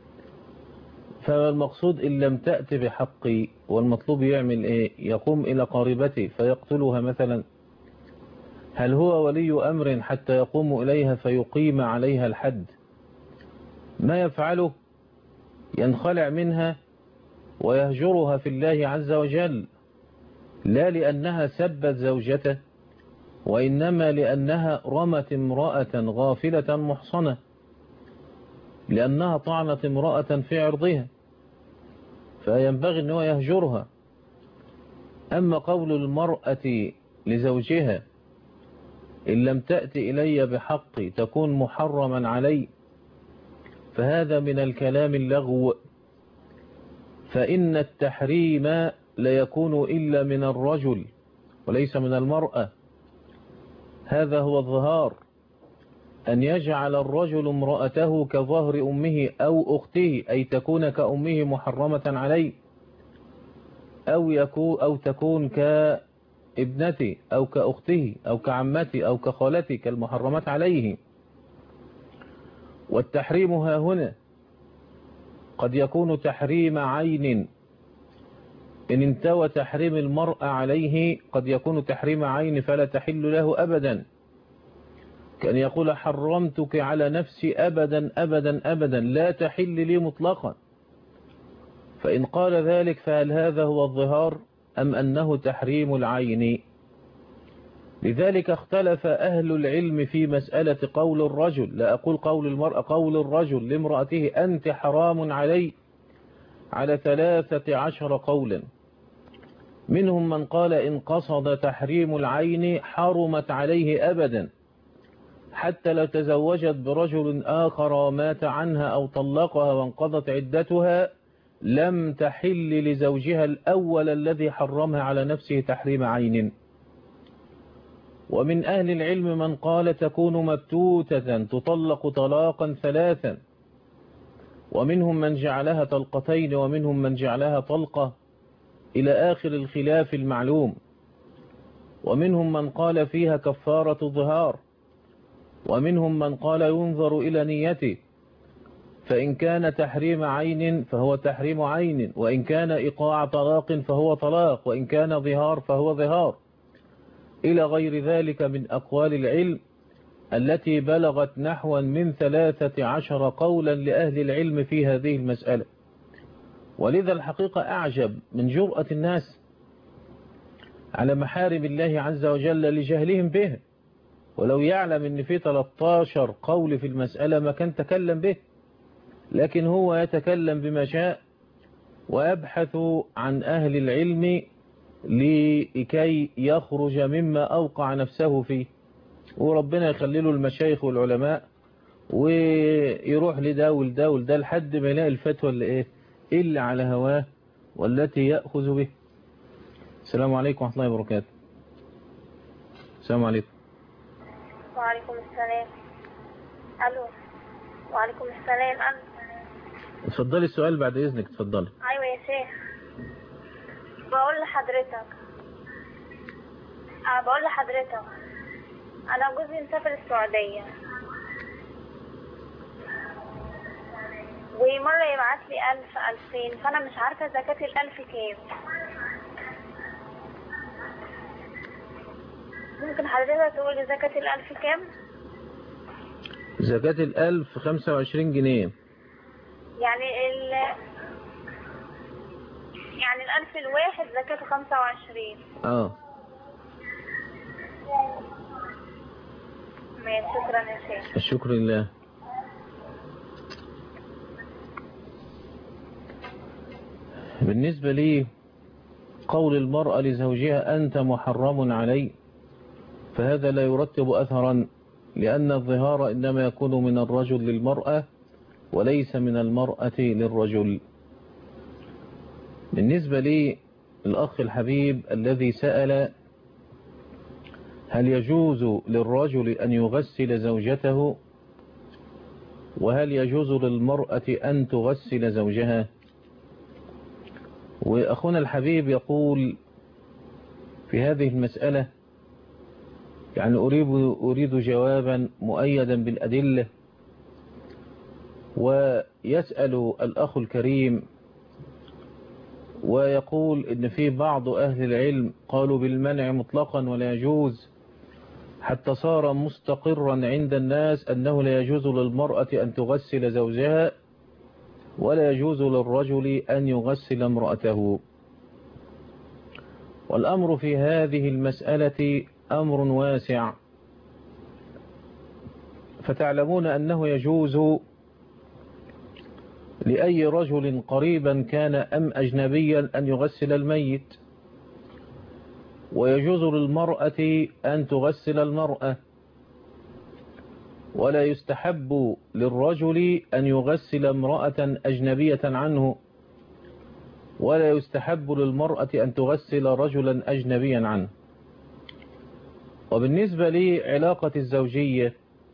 فالمقصود إن لم تأتي بحقي، والمطلوب يعمل ايه؟ يقوم إلى قاربته فيقتلها مثلا؟ هل هو ولي أمر حتى يقوم إليها فيقيم عليها الحد؟ ما يفعله ينخلع منها ويهجرها في الله عز وجل، لا لأنها سبت زوجته، وإنما لأنها رمت امرأة غافلة محصنة، لأنها طعنت امرأة في عرضها، فينبغي أنه يهجرها. أما قول المرأة لزوجها إن لم تأتي إلي بحقي تكون محرما علي، فهذا من الكلام اللغو، فإن التحريم لا يكون إلا من الرجل وليس من المرأة. هذا هو الظهار، أن يجعل الرجل امرأته كظهر أمه أو أخته، أي تكون كأمه محرمة عليه، أو, يكون أو تكون كابنته أو كأخته أو كعمته أو كخالته كالمحرمة عليه. والتحريم ها هنا قد يكون تحريم عين، إن انتوى تحريم المرأة عليه قد يكون تحريم عين فلا تحل له أبدا، كأن يقول حرمتك على نفسي أبدا أبدا أبدا لا تحل لي مطلقا. فإن قال ذلك فهل هذا هو الظهار أم أنه تحريم العين؟ لذلك اختلف أهل العلم في مسألة قول الرجل، لا أقول قول المرأة، قول الرجل لامرأته أنت حرام علي، على ثلاثة عشر قولا. منهم من قال إن قصد تحريم العين حرمت عليه أبدا، حتى لو تزوجت برجل آخر ومات عنها أو طلقها وانقضت عدتها لم تحل لزوجها الأول الذي حرمها على نفسه تحريم عين. ومن أهل العلم من قال تكون مبتوتة تطلق طلاقا ثلاثا، ومنهم من جعلها طلقتين ومنهم من جعلها طلقة إلى آخر الخلاف المعلوم. ومنهم من قال فيها كفارة ظهار، ومنهم من قال ينظر إلى نيته، فإن كان تحريم عين فهو تحريم عين، وإن كان إيقاع طلاق فهو طلاق، وإن كان ظهار فهو ظهار، إلى غير ذلك من أقوال العلم التي بلغت نحوا من ثلاثة عشر قولا لأهل العلم في هذه المسألة. ولذا الحقيقة أعجب من جرأة الناس على محارم الله عز وجل لجهلهم به، ولو يعلم ان في ثلاثة عشر قول في المسألة ما كان تكلم به، لكن هو يتكلم بما شاء ويبحث عن أهل العلم لكي يخرج مما أوقع نفسه فيه، وربنا يخلله المشايخ والعلماء ويروح لده ولده ولده لحد ما يلاقي الفتوى اللي ايه اللي على هواه والتي يأخذ به. السلام عليكم ورحمة الله وبركاته. السلام عليكم. وعليكم السلام. الو. وعليكم السلام. الو. اتفضلي السؤال بعد اذنك، اتفضلي. ايوه يا شيخ، بقول لحضرتك أه بقول لحضرتك انا جوزي مسافر السعوديه، ومره يبعت لي ألف ألفين، فانا مش عارفه زكاه الألف كام. ممكن حضرتك تقول لي زكاه الألف كام؟ زكاة الألف خمسة وعشرين جنيه. يعني ال يعني الألف الواحد زكاته خمسة وعشرين. اه ماشي، شكرا يا شيخ. الشكر لله. بالنسبة لي قول المرأة لزوجها أنت محرم علي، فهذا لا يرتب أثرا، لأن الظهار إنما يكون من الرجل للمرأة وليس من المرأة للرجل. بالنسبة لي الأخ الحبيب الذي سأل هل يجوز للرجل أن يغسل زوجته؟ وهل يجوز للمرأة أن تغسل زوجها؟ وأخونا الحبيب يقول في هذه المسألة، يعني أريد, أريد جوابا مؤيدا بالأدلة. ويسأل الأخ الكريم ويقول إن في بعض أهل العلم قالوا بالمنع مطلقا ولا يجوز، حتى صار مستقرا عند الناس أنه لا يجوز للمرأة أن تغسل زوجها ولا يجوز للرجل أن يغسل امرأته. والأمر في هذه المسألة أمر واسع، فتعلمون أنه يجوز لأي رجل قريبا كان أم أجنبيا أن يغسل الميت، ويجوز للمرأة أن تغسل المرأة، ولا يستحب للرجل أن يغسل امرأة أجنبية عنه، ولا يستحب للمرأة أن تغسل رجلا أجنبيا عنه. وبالنسبة لعلاقة الزوجية،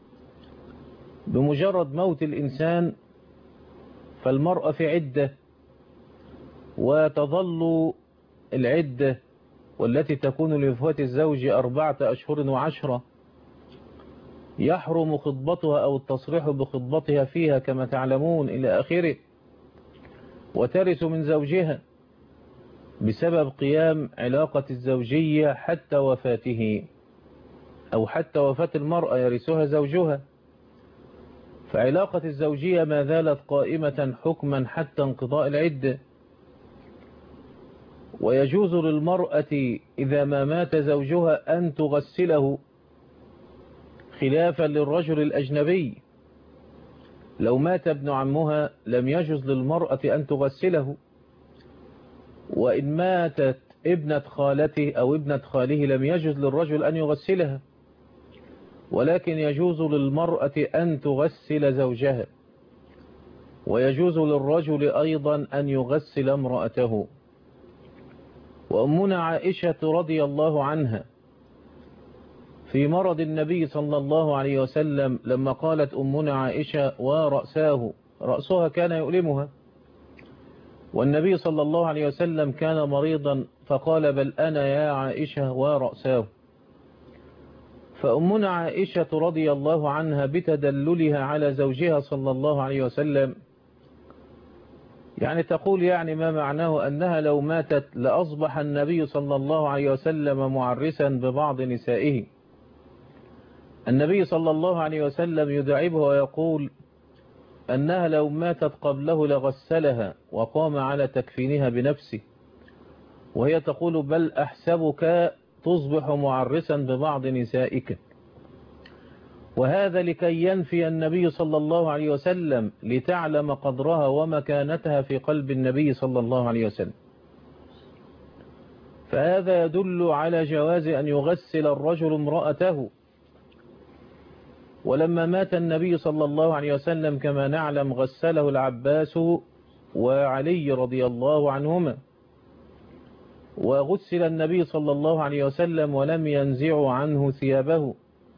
بمجرد موت الإنسان فالمرأة في عدة، وتظل العدة والتي تكون لوفاة الزوج أربعة أشهر وعشرة، يحرم خطبتها أو التصريح بخطبتها فيها كما تعلمون إلى آخره، وترث من زوجها بسبب قيام علاقة الزوجية حتى وفاته، أو حتى وفاة المرأة يرثها زوجها. فعلاقة الزوجية ما زالت قائمة حكما حتى انقضاء العدة. ويجوز للمرأة إذا ما مات زوجها أن تغسله، خلافا للرجل الأجنبي. لو مات ابن عمها لم يجوز للمرأة أن تغسله، وإن ماتت ابنة خالته أو ابنة خاله لم يجوز للرجل أن يغسلها، ولكن يجوز للمرأة أن تغسل زوجها، ويجوز للرجل أيضا أن يغسل امرأته. وأمنا عائشة رضي الله عنها في مرض النبي صلى الله عليه وسلم لما قالت أمنا عائشة ورأساه، رأسها كان يؤلمها، والنبي صلى الله عليه وسلم كان مريضا، فقال بل أنا يا عائشة ورأساه. فأمنا عائشة رضي الله عنها بتدللها على زوجها صلى الله عليه وسلم، يعني تقول يعني ما معناه أنها لو ماتت لأصبح النبي صلى الله عليه وسلم معرسا ببعض نسائه. النبي صلى الله عليه وسلم يدعبه ويقول أنها لو ماتت قبله لغسلها وقام على تكفينها بنفسه، وهي تقول بل أحسبك تصبح معرسا ببعض نسائك. وهذا لكي ينفي النبي صلى الله عليه وسلم لتعلم قدرها ومكانتها في قلب النبي صلى الله عليه وسلم. فهذا يدل على جواز أن يغسل الرجل امرأته. ولما مات النبي صلى الله عليه وسلم كما نعلم غسله العباس وعلي رضي الله عنهما، وغسل النبي صلى الله عليه وسلم ولم ينزعوا عنه ثيابه.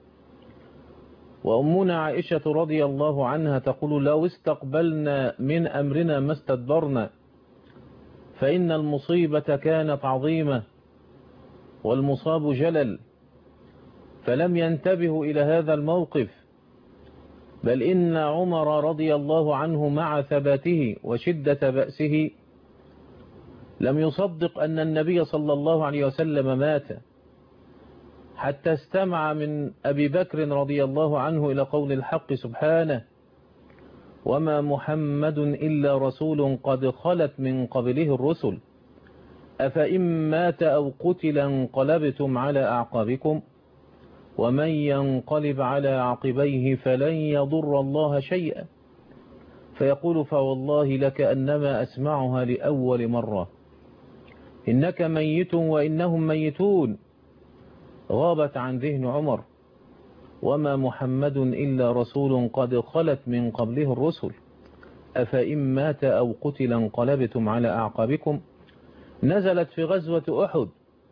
وأمنا عائشة رضي الله عنها تقول لو استقبلنا من أمرنا ما استدبرنا، فإن المصيبة كانت عظيمة والمصاب جلل، فلم ينتبهوا إلى هذا الموقف، بل إن عمر رضي الله عنه مع ثباته وشدة بأسه لم يصدق أن النبي صلى الله عليه وسلم مات، حتى استمع من أبي بكر رضي الله عنه إلى قول الحق سبحانه وما محمد إلا رسول قد خلت من قبله الرسل أفإن مات أو قتل انقلبتم على أعقابكم ومن ينقلب على عقبيه فلن يضر الله شيئا. فيقول فوالله لك أنما أسمعها لأول مرة إنك ميت وإنهم ميتون. غابت عن ذهن عمر وما محمد إلا رسول قد خلت من قبله الرسل أفإن مات أو قتل انقلبتم على أعقابكم. نزلت في غزوة أحد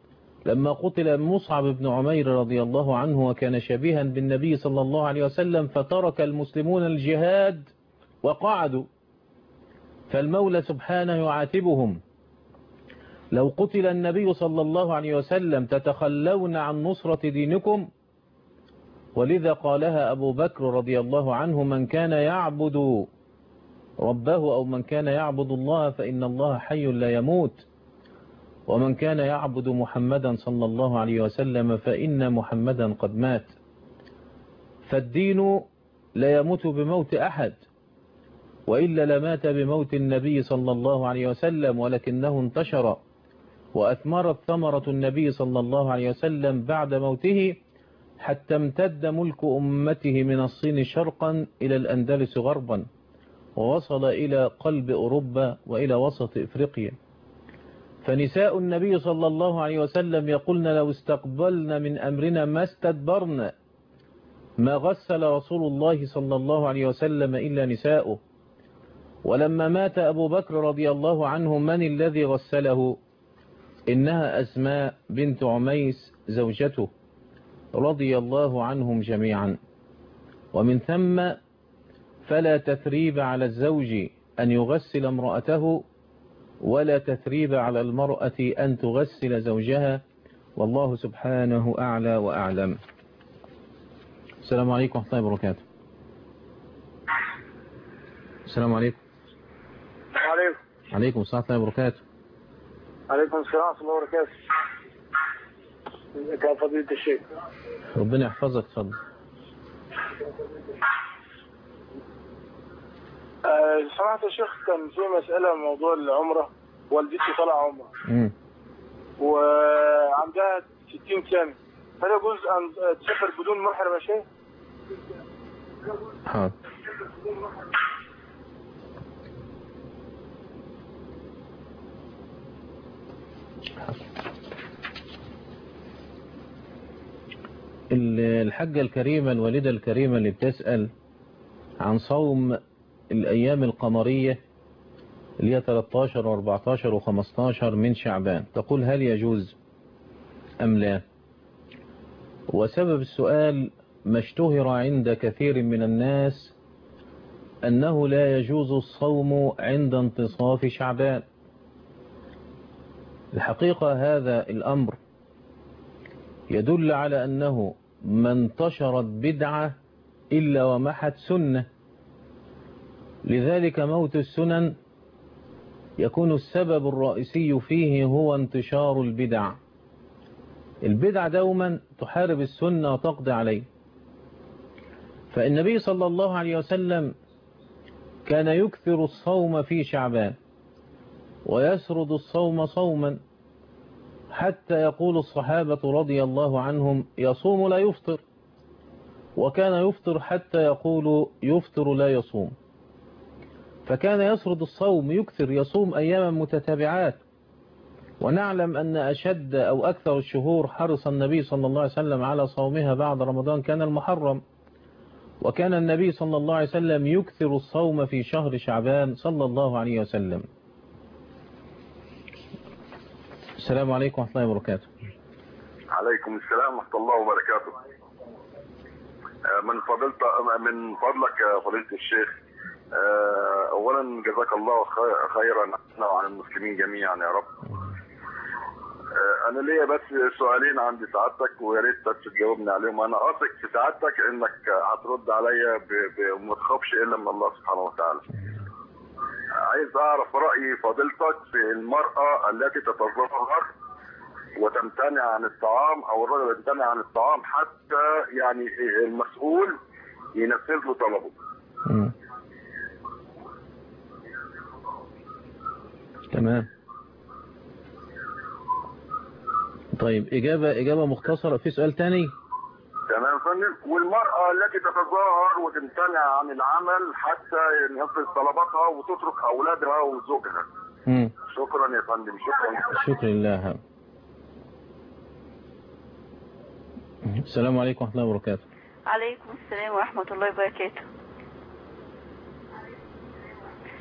لما قتل مصعب بن عمير رضي الله عنه وكان شبيها بالنبي صلى الله عليه وسلم، فترك المسلمون الجهاد وقعدوا، فالمولى سبحانه يعاتبهم: لو قتل النبي صلى الله عليه وسلم تتخلون عن نصرة دينكم. ولذا قالها أبو بكر رضي الله عنه: من كان يعبد ربه أو من كان يعبد الله فإن الله حي لا يموت، ومن كان يعبد محمدا صلى الله عليه وسلم فإن محمدا قد مات. فالدين لا يموت بموت أحد، وإلا لمات بموت النبي صلى الله عليه وسلم، ولكنه انتشر وأثمرت ثمرة النبي صلى الله عليه وسلم بعد موته، حتى امتد ملك أمته من الصين شرقا إلى الأندلس غربا، ووصل إلى قلب أوروبا وإلى وسط إفريقيا. فنساء النبي صلى الله عليه وسلم يقولن: لو استقبلنا من أمرنا ما استدبرنا، ما غسل رسول الله صلى الله عليه وسلم إلا نساؤه. ولما مات أبو بكر رضي الله عنه من الذي غسله؟ إنها أسماء بنت عميس زوجته رضي الله عنهم جميعا. ومن ثم فلا تثريب على الزوج أن يغسل امرأته، ولا تثريب على المرأة أن تغسل زوجها، والله سبحانه أعلى وأعلم. السلام عليكم ورحمة الله وبركاته. السلام عليكم. عليكم. عليكم السلام ورحمة الله وبركاته. عليكم السلام ورحمة الله وبركاته. ازيك يا فضيلة الشيخ؟ ربنا يحفظك. اتفضل. أه سمعت يا شيخ كان في مسألة موضوع العمرة، والدتي طالعة عمرة امم وعندها ستين سنة، هل يجوز أن تسافر بدون محرم يا شيخ؟ حاضر. الحاجة الكريمة الوالدة الكريمة اللي بتسأل عن صوم الأيام القمرية اللي هي ثلاثة عشر وأربعة عشر وخمسة عشر من شعبان، تقول: هل يجوز أم لا؟ وسبب السؤال ما اشتهر عند كثير من الناس أنه لا يجوز الصوم عند انتصاف شعبان. الحقيقة هذا الأمر يدل على أنه ما انتشرت بدعة إلا ومحت سنة، لذلك موت السنن يكون السبب الرئيسي فيه هو انتشار البدع. البدع دوما تحارب السنة وتقضي عليه. فالنبي صلى الله عليه وسلم كان يكثر الصوم في شعبان ويسرد الصوم صوما، حتى يقول الصحابة رضي الله عنهم: يصوم لا يفطر، وكان يفطر حتى يقول يفطر لا يصوم. فكان يسرد الصوم، يكثر، يصوم أياما متتابعات. ونعلم أن أشد أو أكثر الشهور حرص النبي صلى الله عليه وسلم على صومها بعد رمضان كان المحرم، وكان النبي صلى الله عليه وسلم يكثر الصوم في شهر شعبان صلى الله عليه وسلم. السلام عليكم ورحمة الله وبركاته. عليكم السلام ورحمة الله وبركاته. من فضلت من فضلك يا فضيلة الشيخ، أولا جزاك الله خيرا عنا وعن المسلمين جميعا يا رب. أنا ليا بس سؤالين عند سعادتك ويا ريت بس تجاوبني عليهم. أنا أثق في سعادتك إنك هترد عليا وما تخافش إلا من الله سبحانه وتعالى. عايز أعرف رأي فضيلتك في المرأة التي تتظاهر وتمتنع عن الطعام، أو الرجل يمتنع عن الطعام حتى يعني المسؤول ينفذ له طلبه. م. تمام. طيب إجابة إجابة مختصرة. في سؤال تاني؟ تمام فندم. والمرأة التي تتظاهر وتمتنع عن العمل حتى ينفذ طلباتها وتترك أولادها وزوجها. م. شكرا يا فندم. شكرا. شكرا لله. السلام عليكم ورحمة الله وبركاته. عليكم السلام ورحمة الله وبركاته.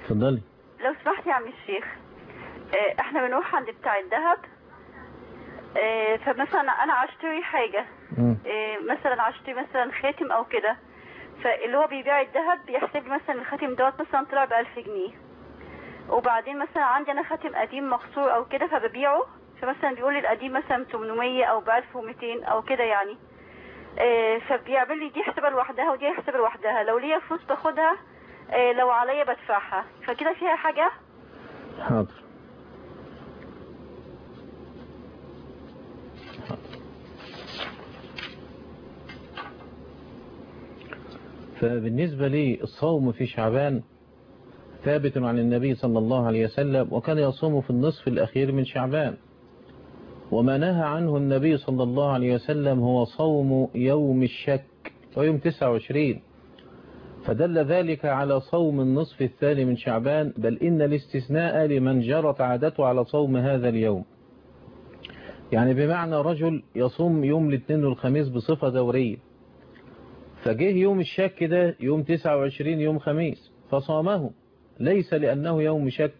اتفضلي. لو سمحت يا عم الشيخ، احنا بنروح عند بتاع الذهب آه، فمثلا انا اشتري حاجه، آه، مثلا اشتري مثلا خاتم او كده، فاللي هو بيبيع الذهب بيحسب لي مثلا الخاتم دوت مثلا طلع ب ألف جنيه، وبعدين مثلا عندي انا خاتم قديم مكسور او كده فببيعه، فمثلا بيقول لي القديم مثلا ثمانمية او ب ألف ومئتين او كده يعني. آه، فبيعمل لي دي حسابها لوحدها ودي حسابها لوحدها، لو ليا فلوس باخدها، آه، لو عليا بدفعها، فكده فيها حاجه؟ حاضر. فبالنسبة لي الصوم في شعبان ثابت عن النبي صلى الله عليه وسلم، وكان يصوم في النصف الأخير من شعبان. وما نهى عنه النبي صلى الله عليه وسلم هو صوم يوم الشك ويوم تسعة وعشرين، فدل ذلك على صوم النصف الثاني من شعبان، بل إن الاستثناء لمن جرت عادته على صوم هذا اليوم. يعني بمعنى رجل يصوم يوم الاثنين والخميس بصفة دورية، فجه يوم الشك ده يوم تسعة وعشرين يوم خميس فصامه، ليس لأنه يوم شك،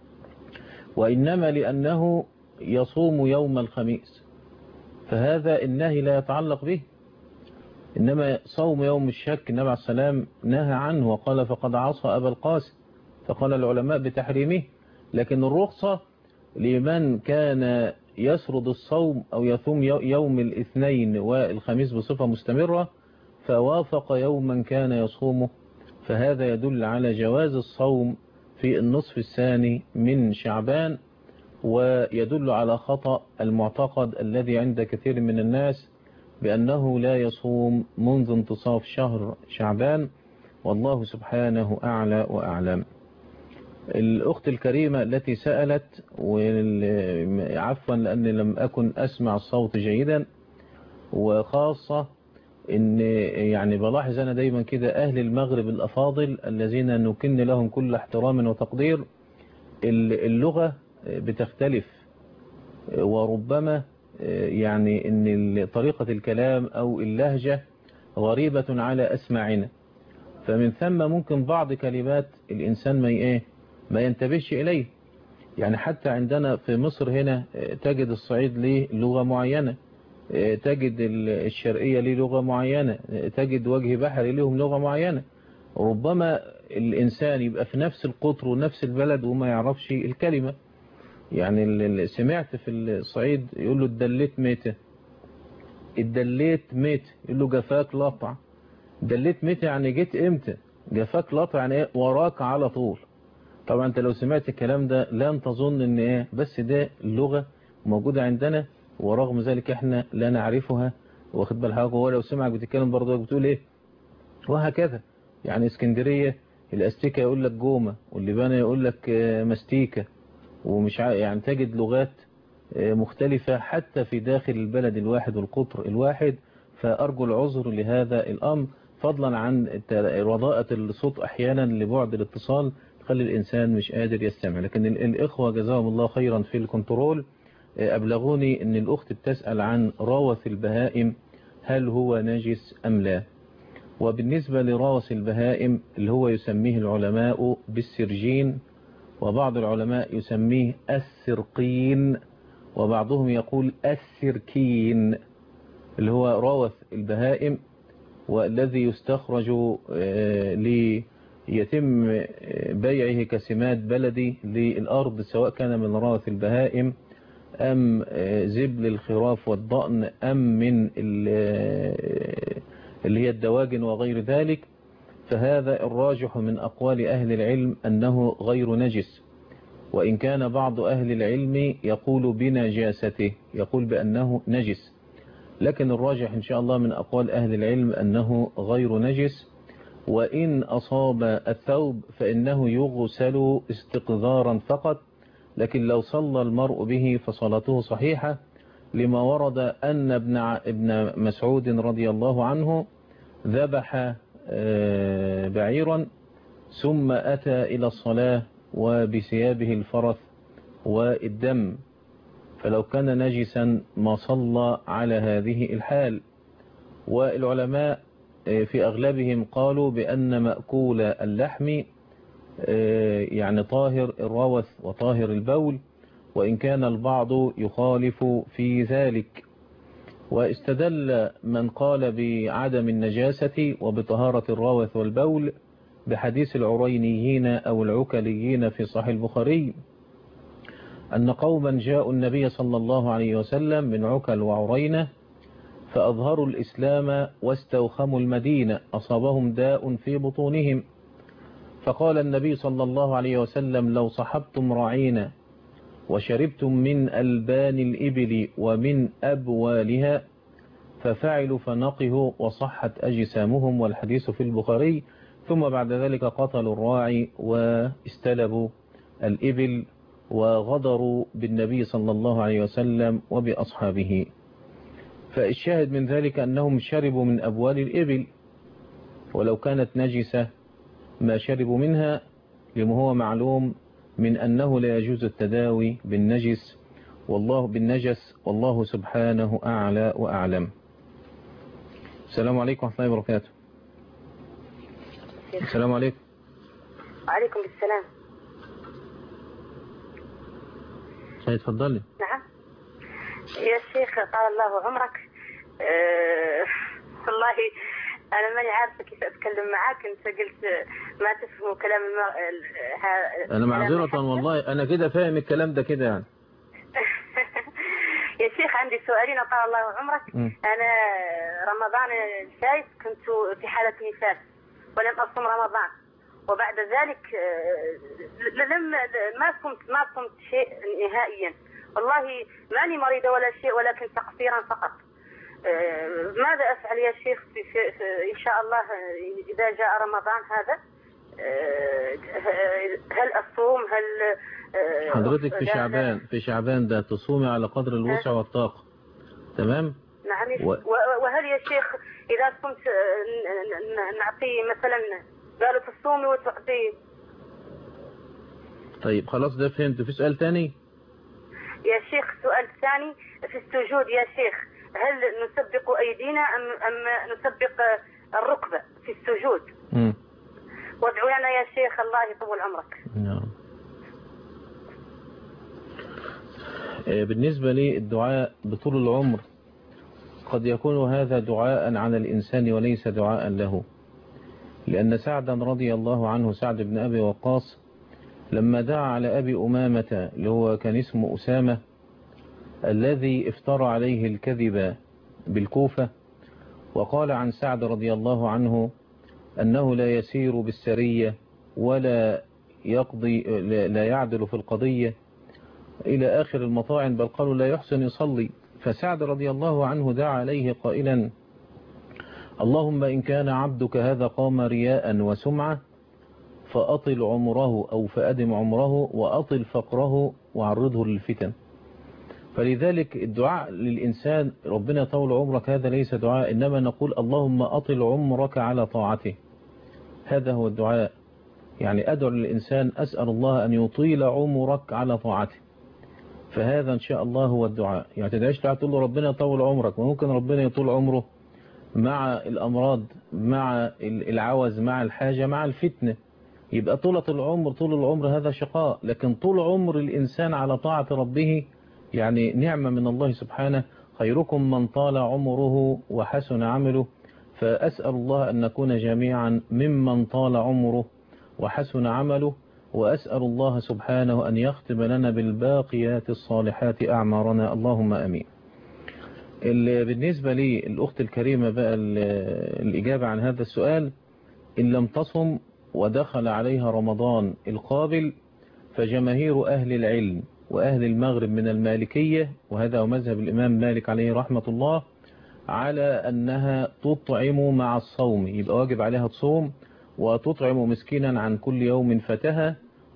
وإنما لأنه يصوم يوم الخميس، فهذا النهي لا يتعلق به. إنما صوم يوم الشك النبي عليه السلام نهى عنه وقال فقد عصى أبا القاسم، فقال العلماء بتحريمه. لكن الرخصة لمن كان يسرد الصوم أو يصوم يوم الاثنين والخميس بصفة مستمرة فوافق يوما كان يصومه، فهذا يدل على جواز الصوم في النصف الثاني من شعبان، ويدل على خطأ المعتقد الذي عند كثير من الناس بأنه لا يصوم منذ انتصاف شهر شعبان، والله سبحانه أعلى وأعلم. الأخت الكريمة التي سألت، وعفوا لأني لم أكن أسمع الصوت جيدا، وخاصة إن يعني بلاحظ أنا دايما كده أهل المغرب الأفاضل الذين نكن لهم كل احترام وتقدير، اللغة بتختلف، وربما يعني إن طريقة الكلام أو اللهجة غريبة على أسماعنا، فمن ثم ممكن بعض كلمات الإنسان ما إيه ما ينتبهش إليه. يعني حتى عندنا في مصر هنا تجد الصعيد له لغة معينة، تجد الشرقية له لغة معينة، تجد وجه بحري لهم لغة معينة. ربما الإنسان يبقى في نفس القطر ونفس البلد وما يعرفش الكلمة. يعني اللي سمعت في الصعيد يقول له الدليت ميتة، الدليت ميت، يقول له جفاك لطع. دليت ميتة يعني جيت امتى، جفاك لطع يعني ايه وراك على طول. طبعا انت لو سمعت الكلام ده لن تظن ان ايه بس ده اللغة موجودة عندنا، ورغم ذلك احنا لا نعرفها، واخد بال حضرتك. هو لو سمعك بتتكلم برضه بتقول ايه، وهكذا. يعني اسكندرية الاستيكة يقول لك جومة، واللبانة يقول لك مستيكة، ومش يعني تجد لغات مختلفة حتى في داخل البلد الواحد والقطر الواحد. فأرجو العذر لهذا الأمر، فضلا عن رضاءة الصوت أحيانا لبعد الاتصال تخلي الإنسان مش قادر يستمع. لكن الإخوة جزاهم الله خيرا في الكنترول أبلغوني أن الأخت بتسأل عن راوث البهائم هل هو نجس أم لا. وبالنسبة لراوث البهائم اللي هو يسميه العلماء بالسرجين، وبعض العلماء يسميه السرقين، وبعضهم يقول السركين، اللي هو راوث البهائم والذي يستخرج ليتم بيعه كسمات بلدي للأرض، سواء كان من راوث البهائم أم زبل الخراف والضأن أم من اللي هي الدواجن وغير ذلك. فهذا الراجح من أقوال أهل العلم أنه غير نجس، وإن كان بعض أهل العلم يقول بنجاسته، يقول بأنه نجس، لكن الراجح إن شاء الله من أقوال أهل العلم أنه غير نجس. وإن أصاب الثوب فإنه يغسل استقذارا فقط، لكن لو صلى المرء به فصلاته صحيحة، لما ورد أن ابن ابن مسعود رضي الله عنه ذبح بعيرا ثم أتى إلى الصلاة وبثيابه الفرث والدم، فلو كان نجسا ما صلى على هذه الحال. والعلماء في أغلبهم قالوا بأن مأكول اللحم يعني طاهر الروث وطاهر البول، وإن كان البعض يخالف في ذلك. واستدل من قال بعدم النجاسة وبطهارة الروث والبول بحديث العرينيين أو العكليين في صحيح البخاري أن قوما جاءوا النبي صلى الله عليه وسلم من عكل وعرينة فأظهروا الإسلام واستوخموا المدينة، أصابهم داء في بطونهم، فقال النبي صلى الله عليه وسلم لو صحبتم رعينا وشربتم من ألبان الإبل ومن أبوالها ففعلوا فنقهوا وصحت أجسامهم، والحديث في البخاري. ثم بعد ذلك قتلوا الراعي واستلبوا الإبل وغدروا بالنبي صلى الله عليه وسلم وبأصحابه. فالشاهد من ذلك أنهم شربوا من أبوال الإبل، ولو كانت نجسة ما شربوا منها، لما هو معلوم من أنه لا يجوز التداوي بالنجس والله بالنجس والله سبحانه أعلى وأعلم. السلام عليكم ورحمة الله وبركاته. السلام عليكم. وعليكم السلام. اتفضلي. نعم يا شيخ طال الله عمرك. أه والله أنا ماني عارفة كيف أتكلم معاك، أنت قلت ما تفهموا كلام المر... ها... أنا معذرة والله أنا كده فاهم الكلام ده كده يعني. يا شيخ عندي سؤالين طال الله عمرك. م. أنا رمضان الفايت كنت في حالة نفاس ولم أصوم رمضان، وبعد ذلك لم ما صمت ما صمت شيء نهائيا، والله ماني مريضة ولا شيء ولكن تقصيرا فقط. ماذا أفعل يا شيخ في في في إن شاء الله إذا جاء رمضان هذا؟ هل أصوم؟ هل حضرتك في شعبان في شعبان ده تصومي على قدر الوسع والطاقة، تمام؟ نعم. و... وهل يا شيخ إذا صمت نعطي مثلا قالوا تصومي وتعطي؟ طيب خلاص ده فهمت. في سؤال ثاني يا شيخ؟ سؤال ثاني في السجود يا شيخ، هل نسبق أيدينا أم أم نسبق الركبة في السجود؟ امم وادعوا لنا يا شيخ الله يطول عمرك. نعم. بالنسبة للدعاء بطول العمر قد يكون هذا دعاء على الإنسان وليس دعاء له، لأن سعدا رضي الله عنه سعد بن أبي وقاص لما دعا على أبي أمامة اللي هو كان اسمه أسامة الذي افترى عليه الكذب بالكوفة، وقال عن سعد رضي الله عنه أنه لا يسير بالسرية ولا يقضي لا يعدل في القضية إلى آخر المطاعن، بل قالوا لا يحسن يصلي. فسعد رضي الله عنه دعا عليه قائلا اللهم إن كان عبدك هذا قام رياء وسمعة فأطل عمره أو فأدم عمره وأطل فقره وعرضه للفتن. فلذلك الدعاء للإنسان ربنا طول عمرك هذا ليس دعاء، إنما نقول اللهم أطل عمرك على طاعته، هذا هو الدعاء. يعني أدعو للإنسان أسأل الله أن يطيل عمرك على طاعته، فهذا إن شاء الله هو الدعاء. يعني تدعيش تقول له ربنا طول عمرك، وممكن ربنا يطول عمره مع الأمراض مع العوز مع الحاجة مع الفتنة، يبقى طولة العمر طول العمر هذا شقاء. لكن طول عمر الإنسان على طاعة ربه يعني نعمة من الله سبحانه، خيركم من طال عمره وحسن عمله. فأسأل الله أن نكون جميعا ممن طال عمره وحسن عمله، وأسأل الله سبحانه أن يختم لنا بالباقيات الصالحات أعمارنا، اللهم أمين. بالنسبة لي الأخت الكريمة بقى الإجابة عن هذا السؤال، إن لم تصم ودخل عليها رمضان القابل فجماهير أهل العلم وأهل المغرب من المالكية، وهذا هو مذهب الإمام مالك عليه رحمة الله، على أنها تطعم مع الصوم، يبقى واجب عليها تصوم وتطعم مسكينا عن كل يوم فتها.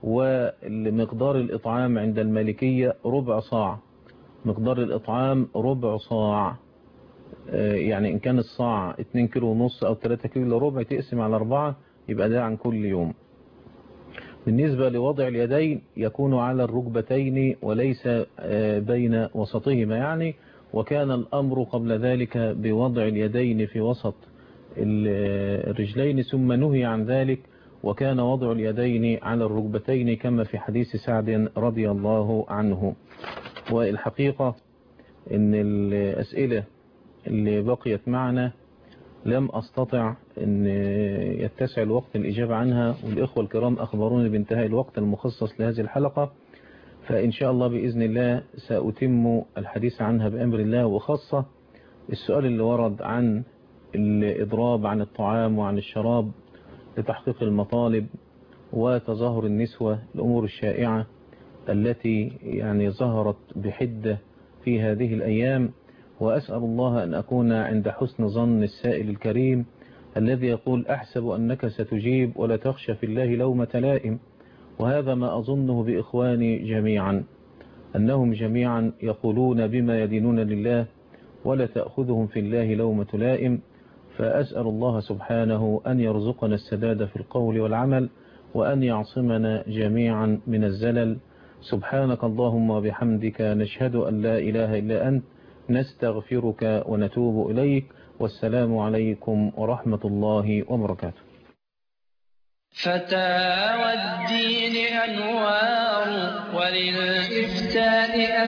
ومقدار الإطعام عند المالكية ربع صاع، مقدار الإطعام ربع صاع، يعني إن كان الصاع اتنين كيلو ونص أو تلاتة كيلو إلا ربع تقسم على أربعة يبقى ده عن كل يوم. بالنسبة لوضع اليدين يكون على الركبتين وليس بين وسطهما يعني، وكان الأمر قبل ذلك بوضع اليدين في وسط الرجلين ثم نهي عن ذلك وكان وضع اليدين على الركبتين كما في حديث سعد رضي الله عنه. والحقيقة ان الأسئلة اللي بقيت معنا لم أستطع أن يتسع الوقت الإجابة عنها، والإخوة الكرام أخبروني بانتهاء الوقت المخصص لهذه الحلقة، فإن شاء الله بإذن الله سأتم الحديث عنها بأمر الله. وخاصة السؤال اللي ورد عن الإضراب عن الطعام وعن الشراب لتحقيق المطالب وتظاهر النسوة، الأمور الشائعة التي يعني ظهرت بحدة في هذه الأيام. وأسأل الله أن أكون عند حسن ظن السائل الكريم الذي يقول أحسب أنك ستجيب ولا تخشى في الله لومة لائم. وهذا ما أظنه بإخواني جميعا، أنهم جميعا يقولون بما يدينون لله ولا تأخذهم في الله لومة لائم. فأسأل الله سبحانه أن يرزقنا السداد في القول والعمل، وأن يعصمنا جميعا من الزلل. سبحانك اللهم وبحمدك، نشهد أن لا إله إلا أنت، نستغفرك ونتوب إليك. والسلام عليكم ورحمة الله وبركاته. فتاوى الدين أنوار وللإفتاء